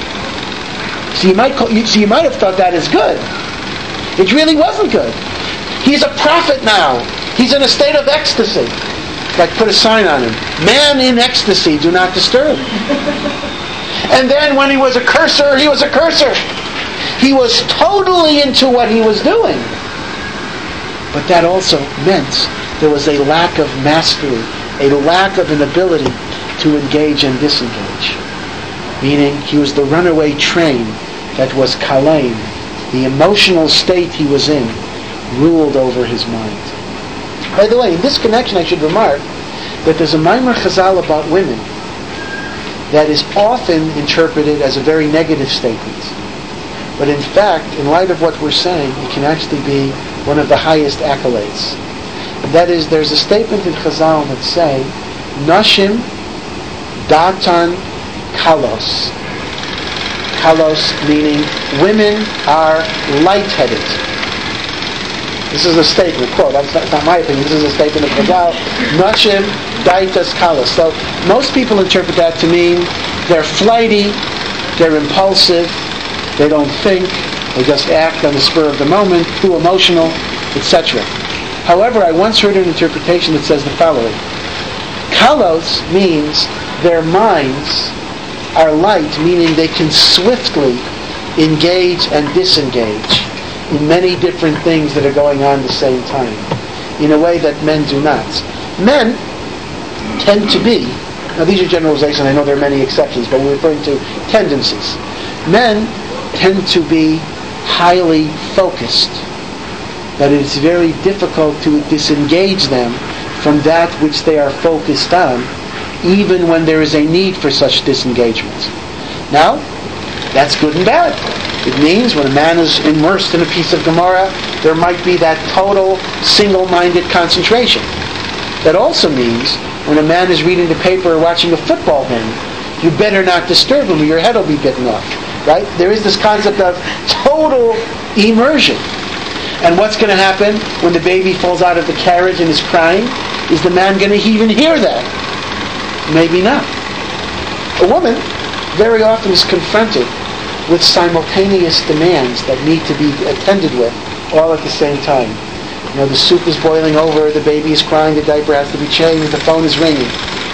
So you might have thought that is good. It really wasn't good. He's a prophet now. He's in a state of ecstasy. Like put a sign on him. Man in ecstasy, do not disturb. And then when he was a cursor, he was a cursor. He was totally into what he was doing. But that also meant there was a lack of mastery, a lack of an ability to engage and disengage. Meaning he was the runaway train that was kalain. The emotional state he was in ruled over his mind. By the way, in this connection I should remark that there's a Maimar Chazal about women that is often interpreted as a very negative statement. But in fact, in light of what we're saying, it can actually be one of the highest accolades. And that is, there's a statement in Chazal that say, Nashim datan kalos. Kalos meaning women are lightheaded. This is a statement, quote, that's not my opinion, this is a statement of Chazal. Nashim daitas kalos. So most people interpret that to mean they're flighty, they're impulsive, they don't think, they just act on the spur of the moment, too emotional, etc. However, I once heard an interpretation that says the following. Kalos means their minds are light, meaning they can swiftly engage and disengage in many different things that are going on at the same time, in a way that men do not. Men tend to be Now these are generalizations, I know there are many exceptions, but we're referring to tendencies. Men tend to be highly focused, but it's very difficult to disengage them from that which they are focused on, even when there is a need for such disengagement. Now, that's good and bad. It means when a man is immersed in a piece of Gemara, there might be that total single-minded concentration. That also means when a man is reading the paper or watching a football game, you better not disturb him or your head will be bitten off. Right? There is this concept of total immersion. And what's going to happen when the baby falls out of the carriage and is crying? Is the man going to even hear that? Maybe not. A woman very often is confronted with simultaneous demands that need to be attended with all at the same time. You know, the soup is boiling over, the baby is crying, the diaper has to be changed, the phone is ringing.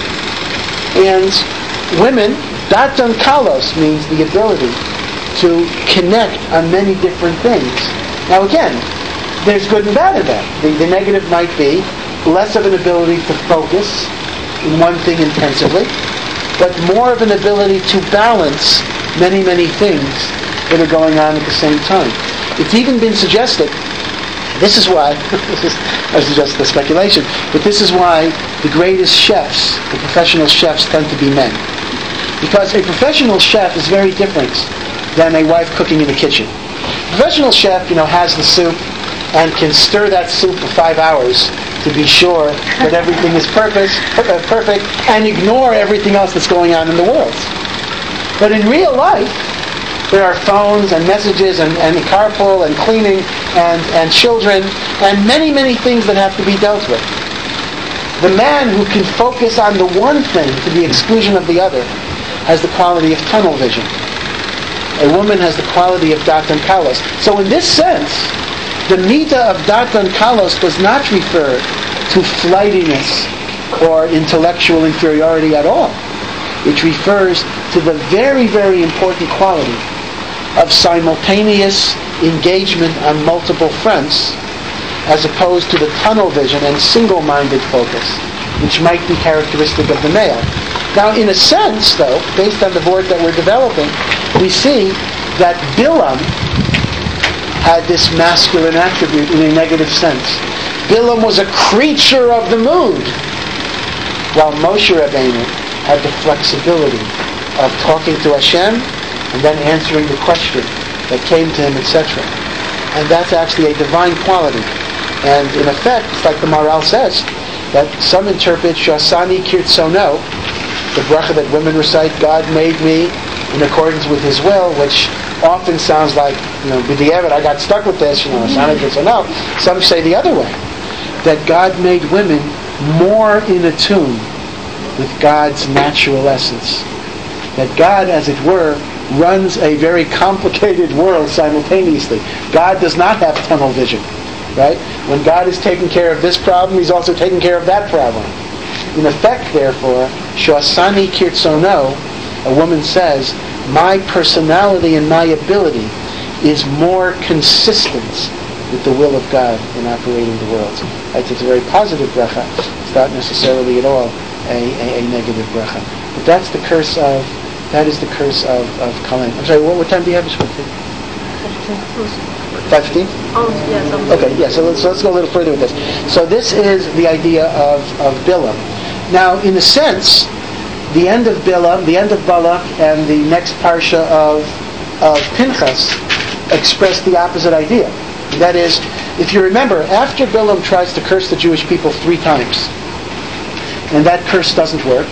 And women, datan kalos means the ability to connect on many different things. Now again, there's good and bad in that. The negative might be less of an ability to focus in one thing intensively, but more of an ability to balance many, many things that are going on at the same time. It's even been suggested, this is why, this is just the speculation, but this is why the greatest chefs, the professional chefs, tend to be men. Because a professional chef is very different than a wife cooking in the kitchen. A professional chef, has the soup and can stir that soup for 5 hours to be sure that everything is perfect, and ignore everything else that's going on in the world. But in real life, there are phones and messages and carpool and cleaning and children and many, many things that have to be dealt with. The man who can focus on the one thing to the exclusion of the other has the quality of tunnel vision. A woman has the quality of datan kalos. So in this sense, the midah of datan kalos does not refer to flightiness or intellectual inferiority at all. It refers to the very, very important quality of simultaneous engagement on multiple fronts, as opposed to the tunnel vision and single-minded focus, which might be characteristic of the male. Now, in a sense, though, based on the word that we're developing, we see that Bilam had this masculine attribute in a negative sense. Bilam was a creature of the mood, while Moshe Rabbeinu had the flexibility of talking to Hashem and then answering the question that came to him, etc. And that's actually a divine quality. And in effect, it's like the Maharal says, that some interpret Shasani Kirtsono, the bracha that women recite, God made me in accordance with His will, which often sounds like, B'di'evet, I got stuck with this, Shasani Kirtsono. Some say the other way, that God made women more in attune with God's natural essence. That God, as it were, runs a very complicated world simultaneously. God does not have tunnel vision, right? When God is taking care of this problem, He's also taking care of that problem. In effect, therefore, Shasani Kirtsono, a woman says, my personality and my ability is more consistent with the will of God in operating the world. Right? It's a very positive bracha. It's not necessarily at all a negative bracha. But that is the curse of Kalen. I'm sorry, what time do you have? 5:15? Yes. Okay, yeah, so let's go a little further with this. So this is the idea of Bilam. Now, in a sense, the end of Bilam, the end of Balak, and the next parsha of Pinchas express the opposite idea. That is, if you remember, after Bilam tries to curse the Jewish people 3 times, and that curse doesn't work,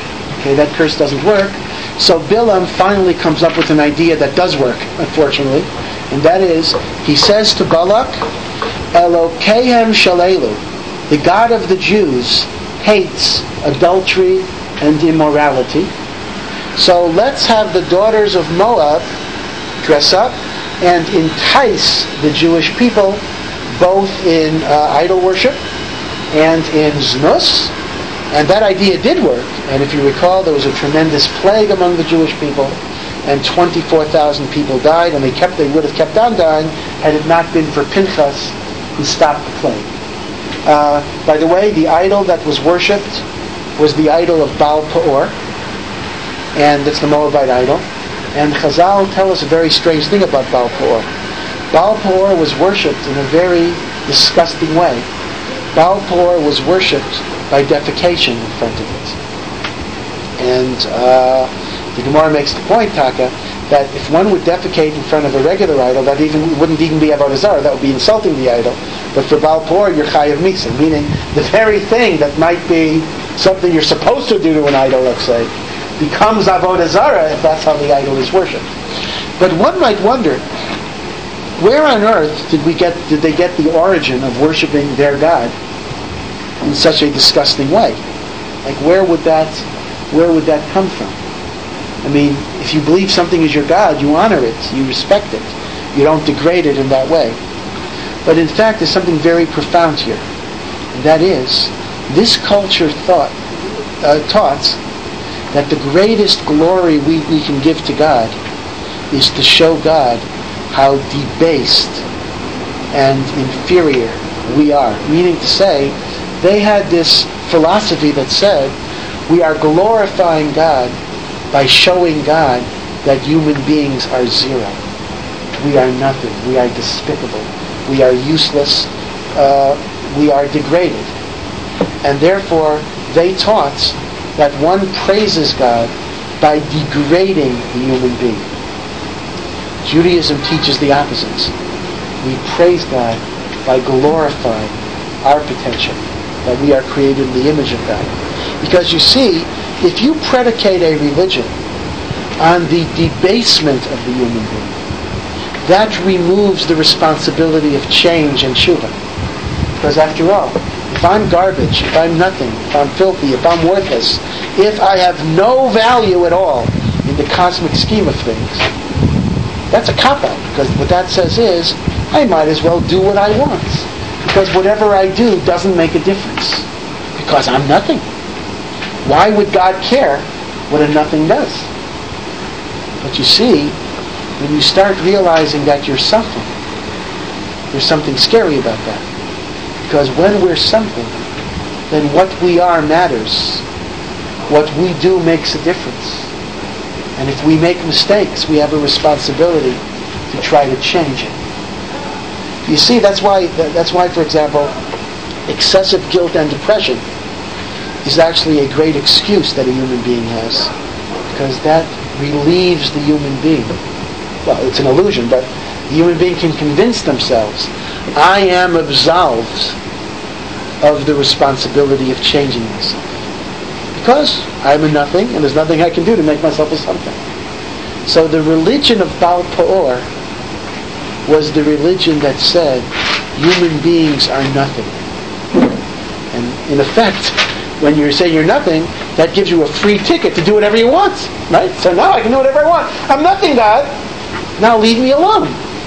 so Bilam finally comes up with an idea that does work, unfortunately, and that is, he says to Balak, Elokehem Shalelu, the God of the Jews hates adultery and immorality, so let's have the daughters of Moab dress up and entice the Jewish people both in idol worship and in znus. And that idea did work. And if you recall, there was a tremendous plague among the Jewish people, and 24,000 people died, and they would have kept on dying had it not been for Pinchas, who stopped the plague. By the way, the idol that was worshipped was the idol of Baal Peor, and it's the Moabite idol. And Chazal tell us a very strange thing about Baal Peor. Baal Peor was worshipped in a very disgusting way. Baal Peor was worshipped by defecation in front of it. And the Gemara makes the point, Taka, that if one would defecate in front of a regular idol, that wouldn't even be avodah zarah, that would be insulting the idol. But for Baal Peor, you're chayav misa, meaning the very thing that might be something you're supposed to do to an idol, let's say, becomes avodah zarah if that's how the idol is worshipped. But one might wonder, where on earth did they get the origin of worshiping their God in such a disgusting way? Like, where would that come from? I mean, if you believe something is your God, you honor it, you respect it, you don't degrade it in that way. But in fact, there's something very profound here, and that is, this culture taught that the greatest glory we can give to God is to show God how debased and inferior we are. Meaning to say, they had this philosophy that said, we are glorifying God by showing God that human beings are zero. We are nothing. We are despicable. We are useless. We are degraded. And therefore, they taught that one praises God by degrading the human being. Judaism teaches the opposites. We praise God by glorifying our potential, that we are created in the image of God. Because you see, if you predicate a religion on the debasement of the human being, that removes the responsibility of change and tshuva. Because after all, if I'm garbage, if I'm nothing, if I'm filthy, if I'm worthless, if I have no value at all in the cosmic scheme of things, that's a cop-out. Because what that says is, I might as well do what I want. Because whatever I do doesn't make a difference. Because I'm nothing. Why would God care what a nothing does? But you see, when you start realizing that you're something, there's something scary about that. Because when we're something, then what we are matters. What we do makes a difference. And if we make mistakes, we have a responsibility to try to change it. You see, that's why, for example, excessive guilt and depression is actually a great excuse that a human being has, because that relieves the human being. Well, it's an illusion, but the human being can convince themselves, I am absolved of the responsibility of changing myself. Because I'm a nothing, and there's nothing I can do to make myself a something. So the religion of Baal Peor was the religion that said human beings are nothing. And in effect, when you're saying you're nothing, that gives you a free ticket to do whatever you want. Right? So now I can do whatever I want. I'm nothing, God. Now leave me alone.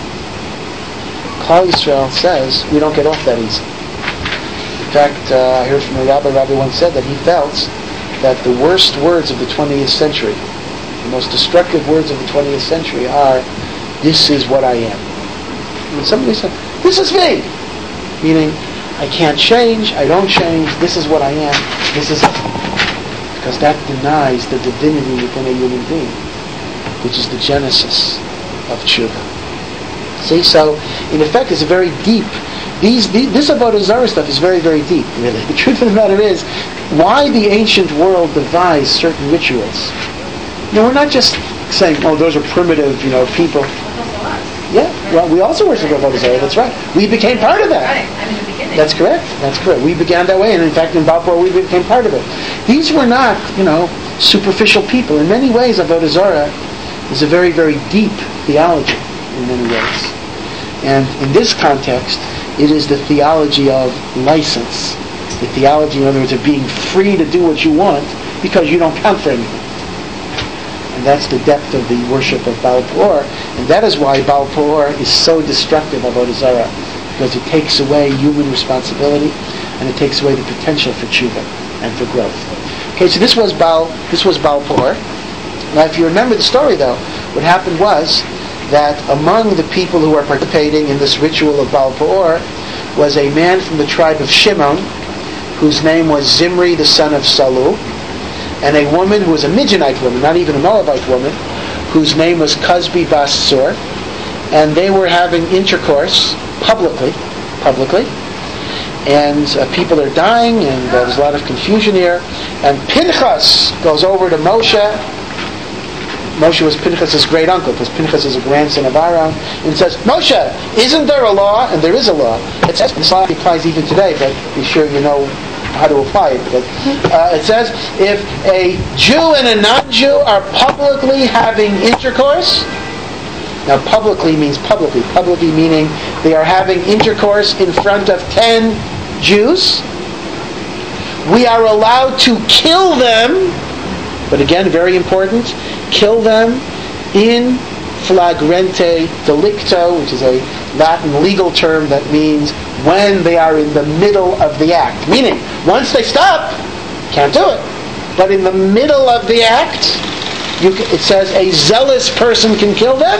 Klal Yisrael says we don't get off that easy. In fact, I heard from a rabbi once said that he felt that the worst words of the 20th century, the most destructive words of the 20th century are, this is what I am. When somebody said, this is me, meaning I can't change, I don't change, this is what I am, this is it. Because that denies the divinity within a human being, which is the genesis of tshuva. See, so in effect it's a very deep, this avodah zarah stuff is very, very deep, really. The truth of the matter is, why the ancient world devised certain rituals. We're not just saying, oh, those are primitive, people. Yeah, well, we also worship avodah zarah, that's right. We became part of that. Right, in the beginning. That's correct. We began that way, and in fact in Baal Peor we became part of it. These were not, superficial people. In many ways, avodah zarah is a very, very deep theology in many ways. And in this context, it is the theology of license. The theology, in other words, of being free to do what you want because you don't count for anything. And that's the depth of the worship of Baal Peor. And that is why Baal Peor is so destructive of avodah zarah, because it takes away human responsibility and it takes away the potential for tshuva and for growth. Okay, so this was Baal Peor. Now, if you remember the story, though, what happened was that among the people who were participating in this ritual of Baal Peor was a man from the tribe of Shimon, whose name was Zimri, the son of Salu. and a woman who was a Midianite woman, not even a Moabite woman, whose name was Cosbi Bas Tzur, and they were having intercourse publicly, and people are dying, and there's a lot of confusion here. And Pinchas goes over to Moshe. Moshe was Pinchas' great uncle, because Pinchas is a grandson of Aaron, and says, Moshe, isn't there a law? And there is a law. It says, this law applies even today, but be sure you know how to apply it. But, it says, if a Jew and a non-Jew are publicly having intercourse, now publicly means publicly meaning they are having intercourse in front of 10 Jews, we are allowed to kill them, but again, very important, kill them in flagrante delicto, which is a Latin legal term that means when they are in the middle of the act. Meaning, once they stop, can't do it. But in the middle of the act, it says a zealous person can kill them.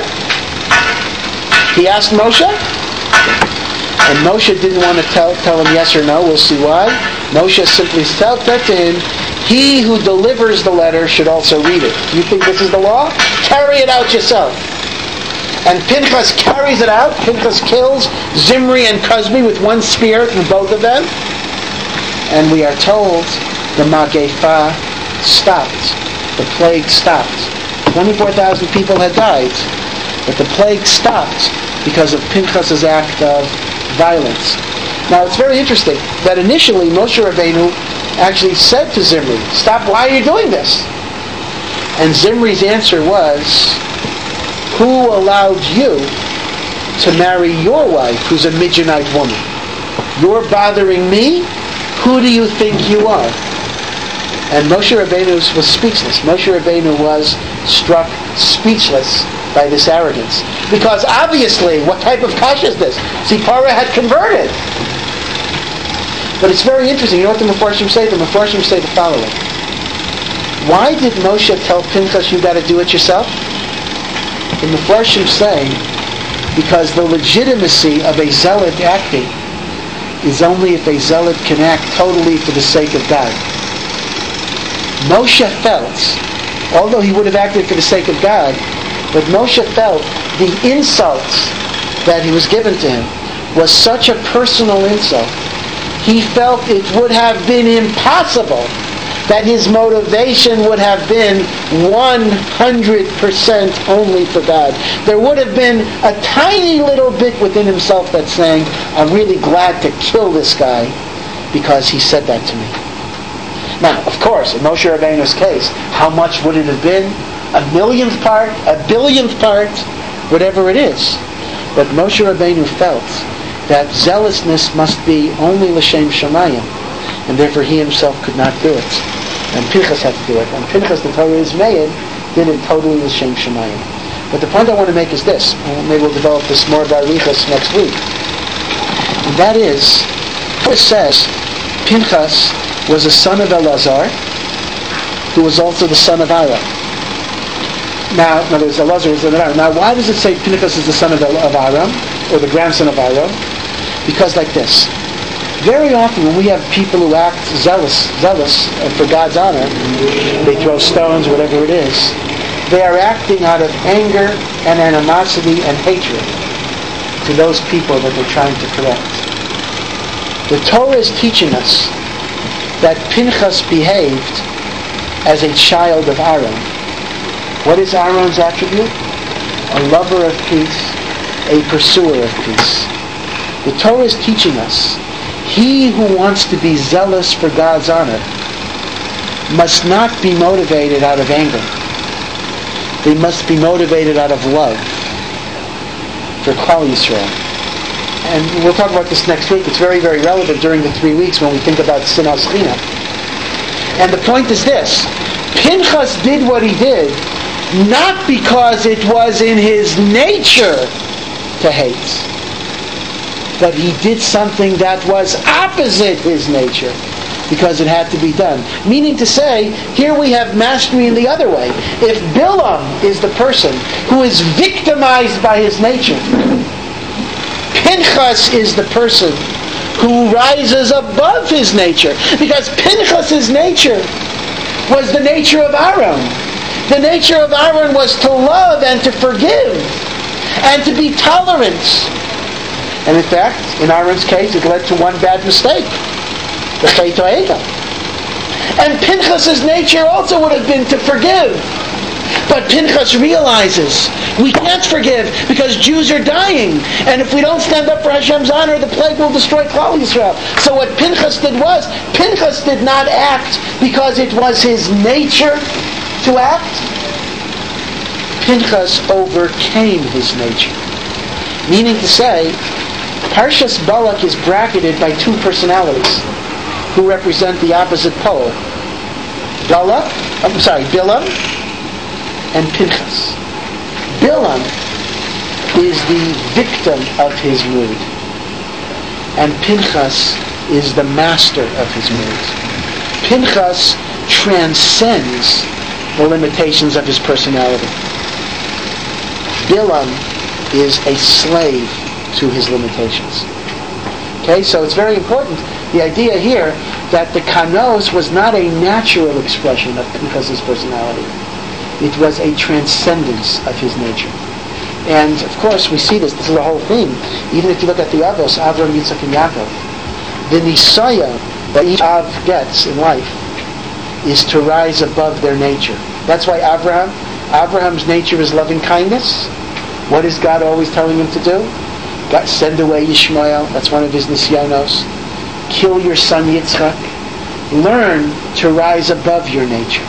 He asked Moshe, and Moshe didn't want to tell him yes or no. We'll see why. Moshe simply said to him, he who delivers the letter should also read it. You think this is the law? Carry it out yourself. And Pinchas carries it out. Pinchas kills Zimri and Cosbi with one spear through both of them. And we are told the Magefa stopped. The plague stopped. 24,000 people had died. But the plague stopped because of Pinchas' act of violence. Now it's very interesting that initially Moshe Rabbeinu actually said to Zimri, stop, why are you doing this? And Zimri's answer was, who allowed you to marry your wife, who's a Midianite woman? You're bothering me? Who do you think you are? And Moshe Rabbeinu was speechless. Moshe Rabbeinu was struck speechless by this arrogance. Because obviously, what type of kash is this? Zipporah had converted. But it's very interesting. You know what the Mefarshim say? The Mefarshim say the following. Why did Moshe tell Pinchas, you got to do it yourself? The Mefarshim say, because the legitimacy of a zealot acting is only if a zealot can act totally for the sake of God. Moshe felt, although he would have acted for the sake of God, but Moshe felt the insult that he was given to him was such a personal insult. He felt it would have been impossible that his motivation would have been 100% only for God. There would have been a tiny little bit within himself that's saying, I'm really glad to kill this guy because he said that to me. Now, of course, in Moshe Rabbeinu's case, how much would it have been? A millionth part, a billionth part, whatever it is. But Moshe Rabbeinu felt that zealousness must be only l'shem shamayim, and therefore he himself could not do it. And Pinchas had to do it. And Pinchas, the Torah is made, did it totally l'shem shamayim. But the point I want to make is this, and maybe we'll develop this more by Arichas next week. And that is, it says, Pinchas was a son of Elazar, who was also the son of Aaron. Now, in other words, Elazar was the son of Aaron. Now, why does it say Pinchas is the son of Aaron, or the grandson of Aaron? Because like this. Very often when we have people who act zealous, and for God's honor, they throw stones, whatever it is, they are acting out of anger and animosity and hatred to those people that they're trying to correct. The Torah is teaching us that Pinchas behaved as a child of Aaron. What is Aaron's attribute? A lover of peace, a pursuer of peace. The Torah is teaching us, he who wants to be zealous for God's honor must not be motivated out of anger. They must be motivated out of love for Klal Yisrael. And we'll talk about this next week. It's very, very relevant during the 3 weeks when we think about Sinas China. And the point is this. Pinchas did what he did not because it was in his nature to hate, but he did something that was opposite his nature because it had to be done. Meaning to say, here we have mastery in the other way. If Bilam is the person who is victimized by his nature, Pinchas is the person who rises above his nature. Because Pinchas' nature was the nature of Aaron. The nature of Aaron was to love and to forgive and to be tolerant. And in fact, in Aaron's case, it led to one bad mistake. The Chet HaEgel. And Pinchas' nature also would have been to forgive. But Pinchas realizes we can't forgive because Jews are dying. And if we don't stand up for Hashem's honor, the plague will destroy Klal Yisrael. So what Pinchas did was, Pinchas did not act because it was his nature to act. Pinchas overcame his nature. Meaning to say, Parshas Balak is bracketed by two personalities who represent the opposite pole. Bilam and Pinchas. Bilam is the victim of his mood, and Pinchas is the master of his mood. Pinchas transcends the limitations of his personality. Bilam is a slave to his limitations. Okay, so it's very important, the idea here, that the kanos was not a natural expression of Pinchas' personality. It was a transcendence of his nature. And of course we see this is the whole thing. Even if you look at the Avos, Avram, Yitzchak, and Yaakov, the nisaya that each Av gets in life is to rise above their nature. That's why Abraham's nature is loving kindness. What is God always telling him to do? God, send away Yishmael. That's one of his nisyanos. Kill your son Yitzchak. Learn to rise above your nature.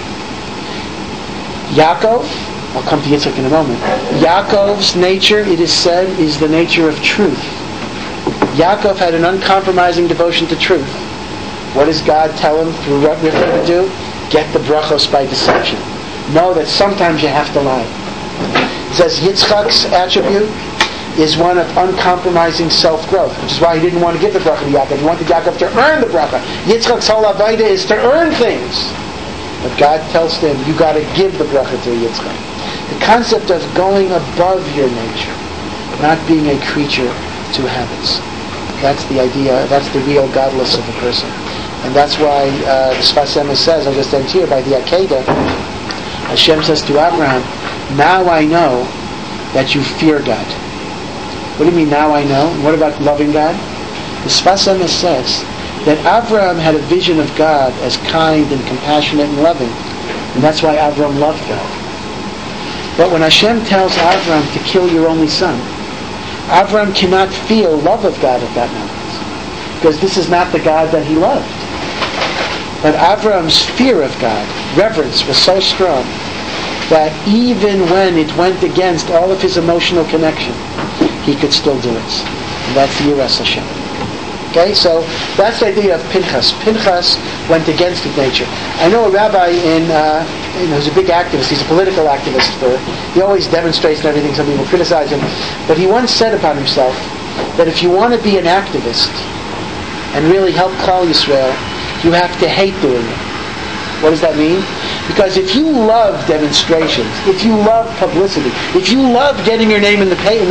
Yaakov, I'll come to Yitzchak in a moment. Yaakov's nature, it is said, is the nature of truth. Yaakov had an uncompromising devotion to truth. What does God tell him through Rivka to do? Get the brachos by deception. Know that sometimes you have to lie. It says Yitzchak's attribute is one of uncompromising self-growth, which is why he didn't want to give the bracha to Yaakov. He wanted Yaakov to earn the bracha. Yitzchak's whole avodah is to earn things. But God tells him, you got to give the bracha to Yitzchak. The concept of going above your nature, not being a creature to habits. That's the idea, that's the real godless of a person. And that's why the Sfas Emes says, I'll just end here, by the Akedah, Hashem says to Abraham, now I know that you fear God. What do you mean, now I know? What about loving God? The Sfas Emes says that Abraham had a vision of God as kind and compassionate and loving. And that's why Abraham loved God. But when Hashem tells Abraham to kill your only son, Abraham cannot feel love of God at that moment. Because this is not the God that he loved. But Abraham's fear of God, reverence, was so strong that even when it went against all of his emotional connection, he could still do it. And that's the Yiras Hashem. Okay, so that's the idea of Pinchas. Pinchas went against his nature. I know a rabbi who's a big activist. He's a political activist. He always demonstrates and everything. Some people criticize him. But he once said about himself that if you want to be an activist and really help Klal Yisrael, you have to hate doing it. What does that mean? Because if you love demonstrations, if you love publicity, if you love getting your name in the paper,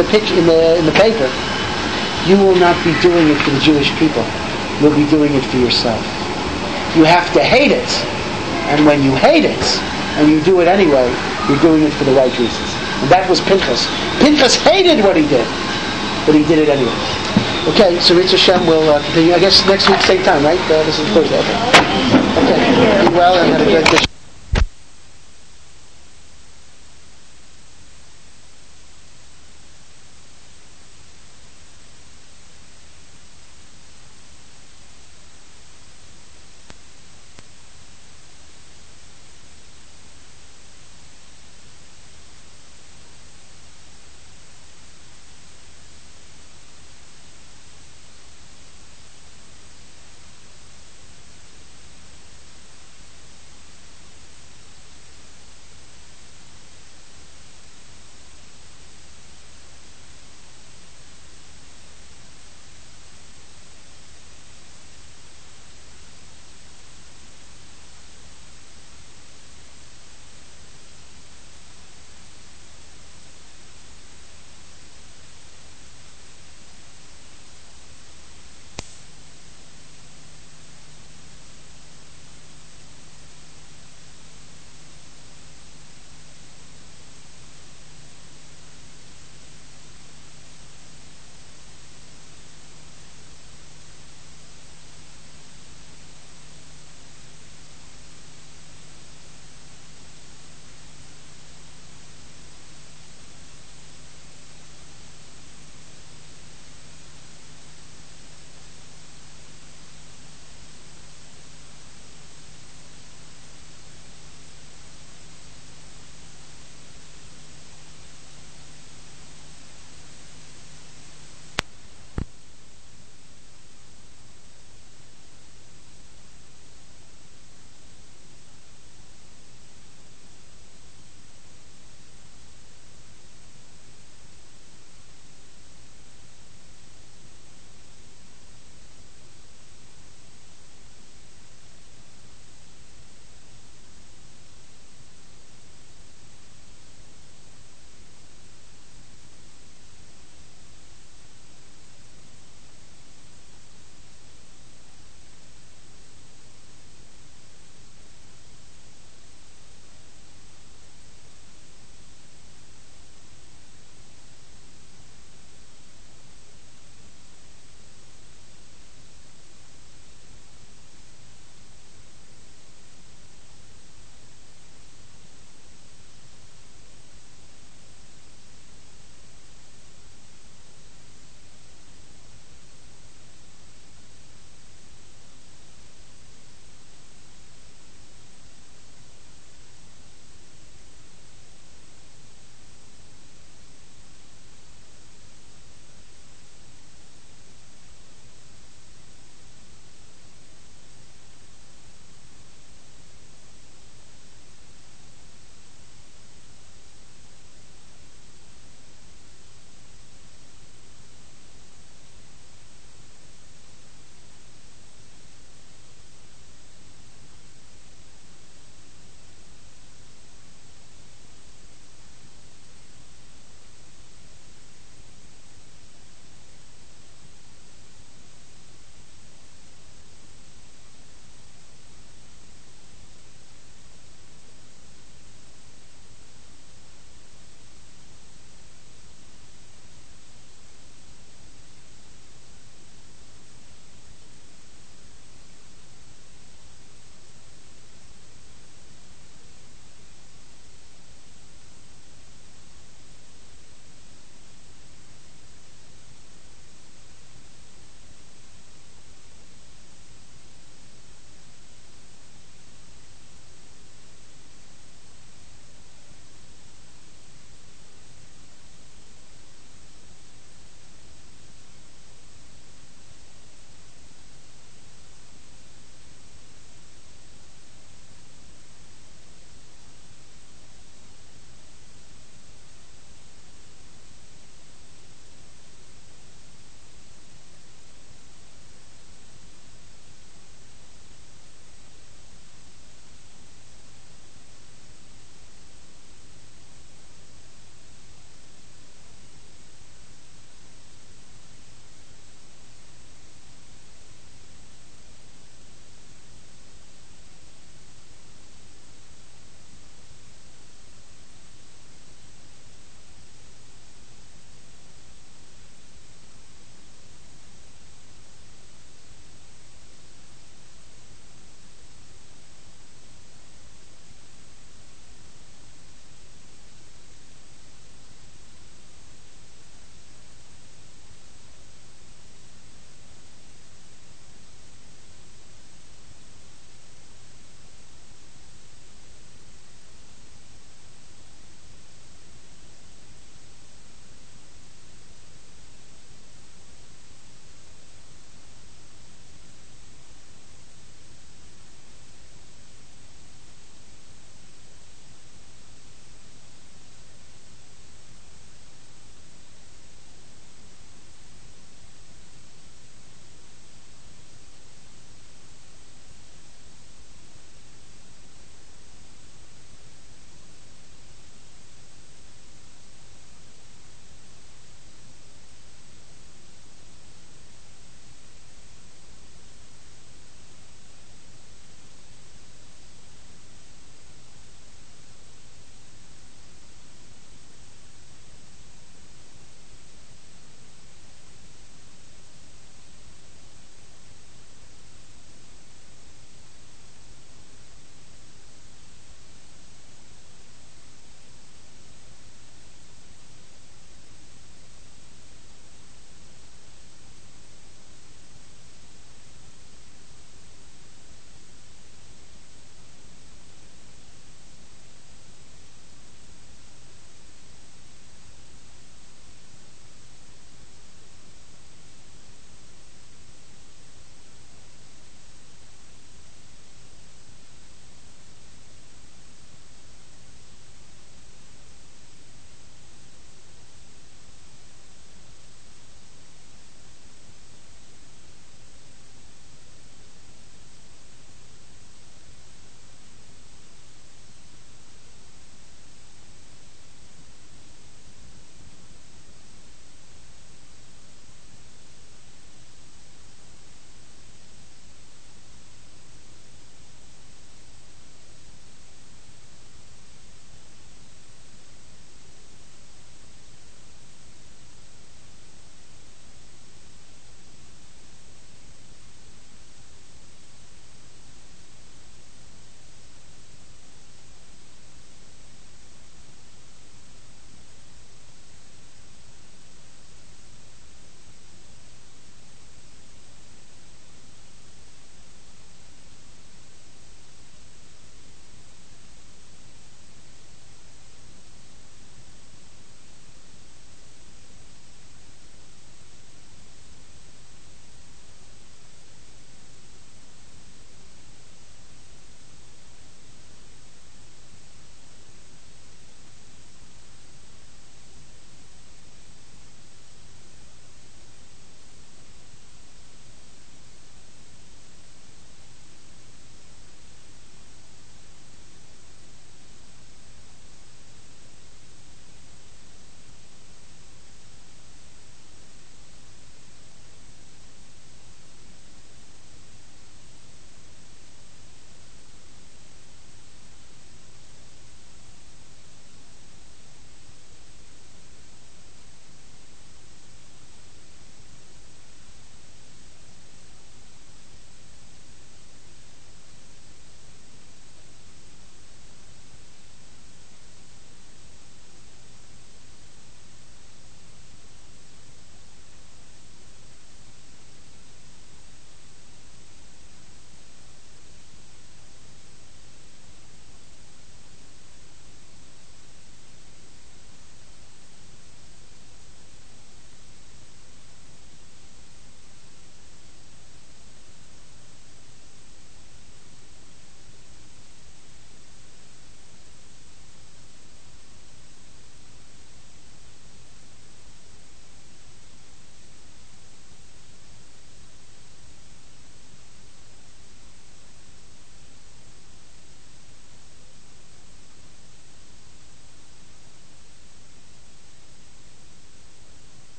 you will not be doing it for the Jewish people. You'll be doing it for yourself. You have to hate it. And when you hate it, and you do it anyway, you're doing it for the right reasons. And that was Pinchas. Pinchas hated what he did, but he did it anyway. Okay, so Ritz Hashem will continue. I guess next week, same time, right? This is Thursday. Okay. Be well and have a good day.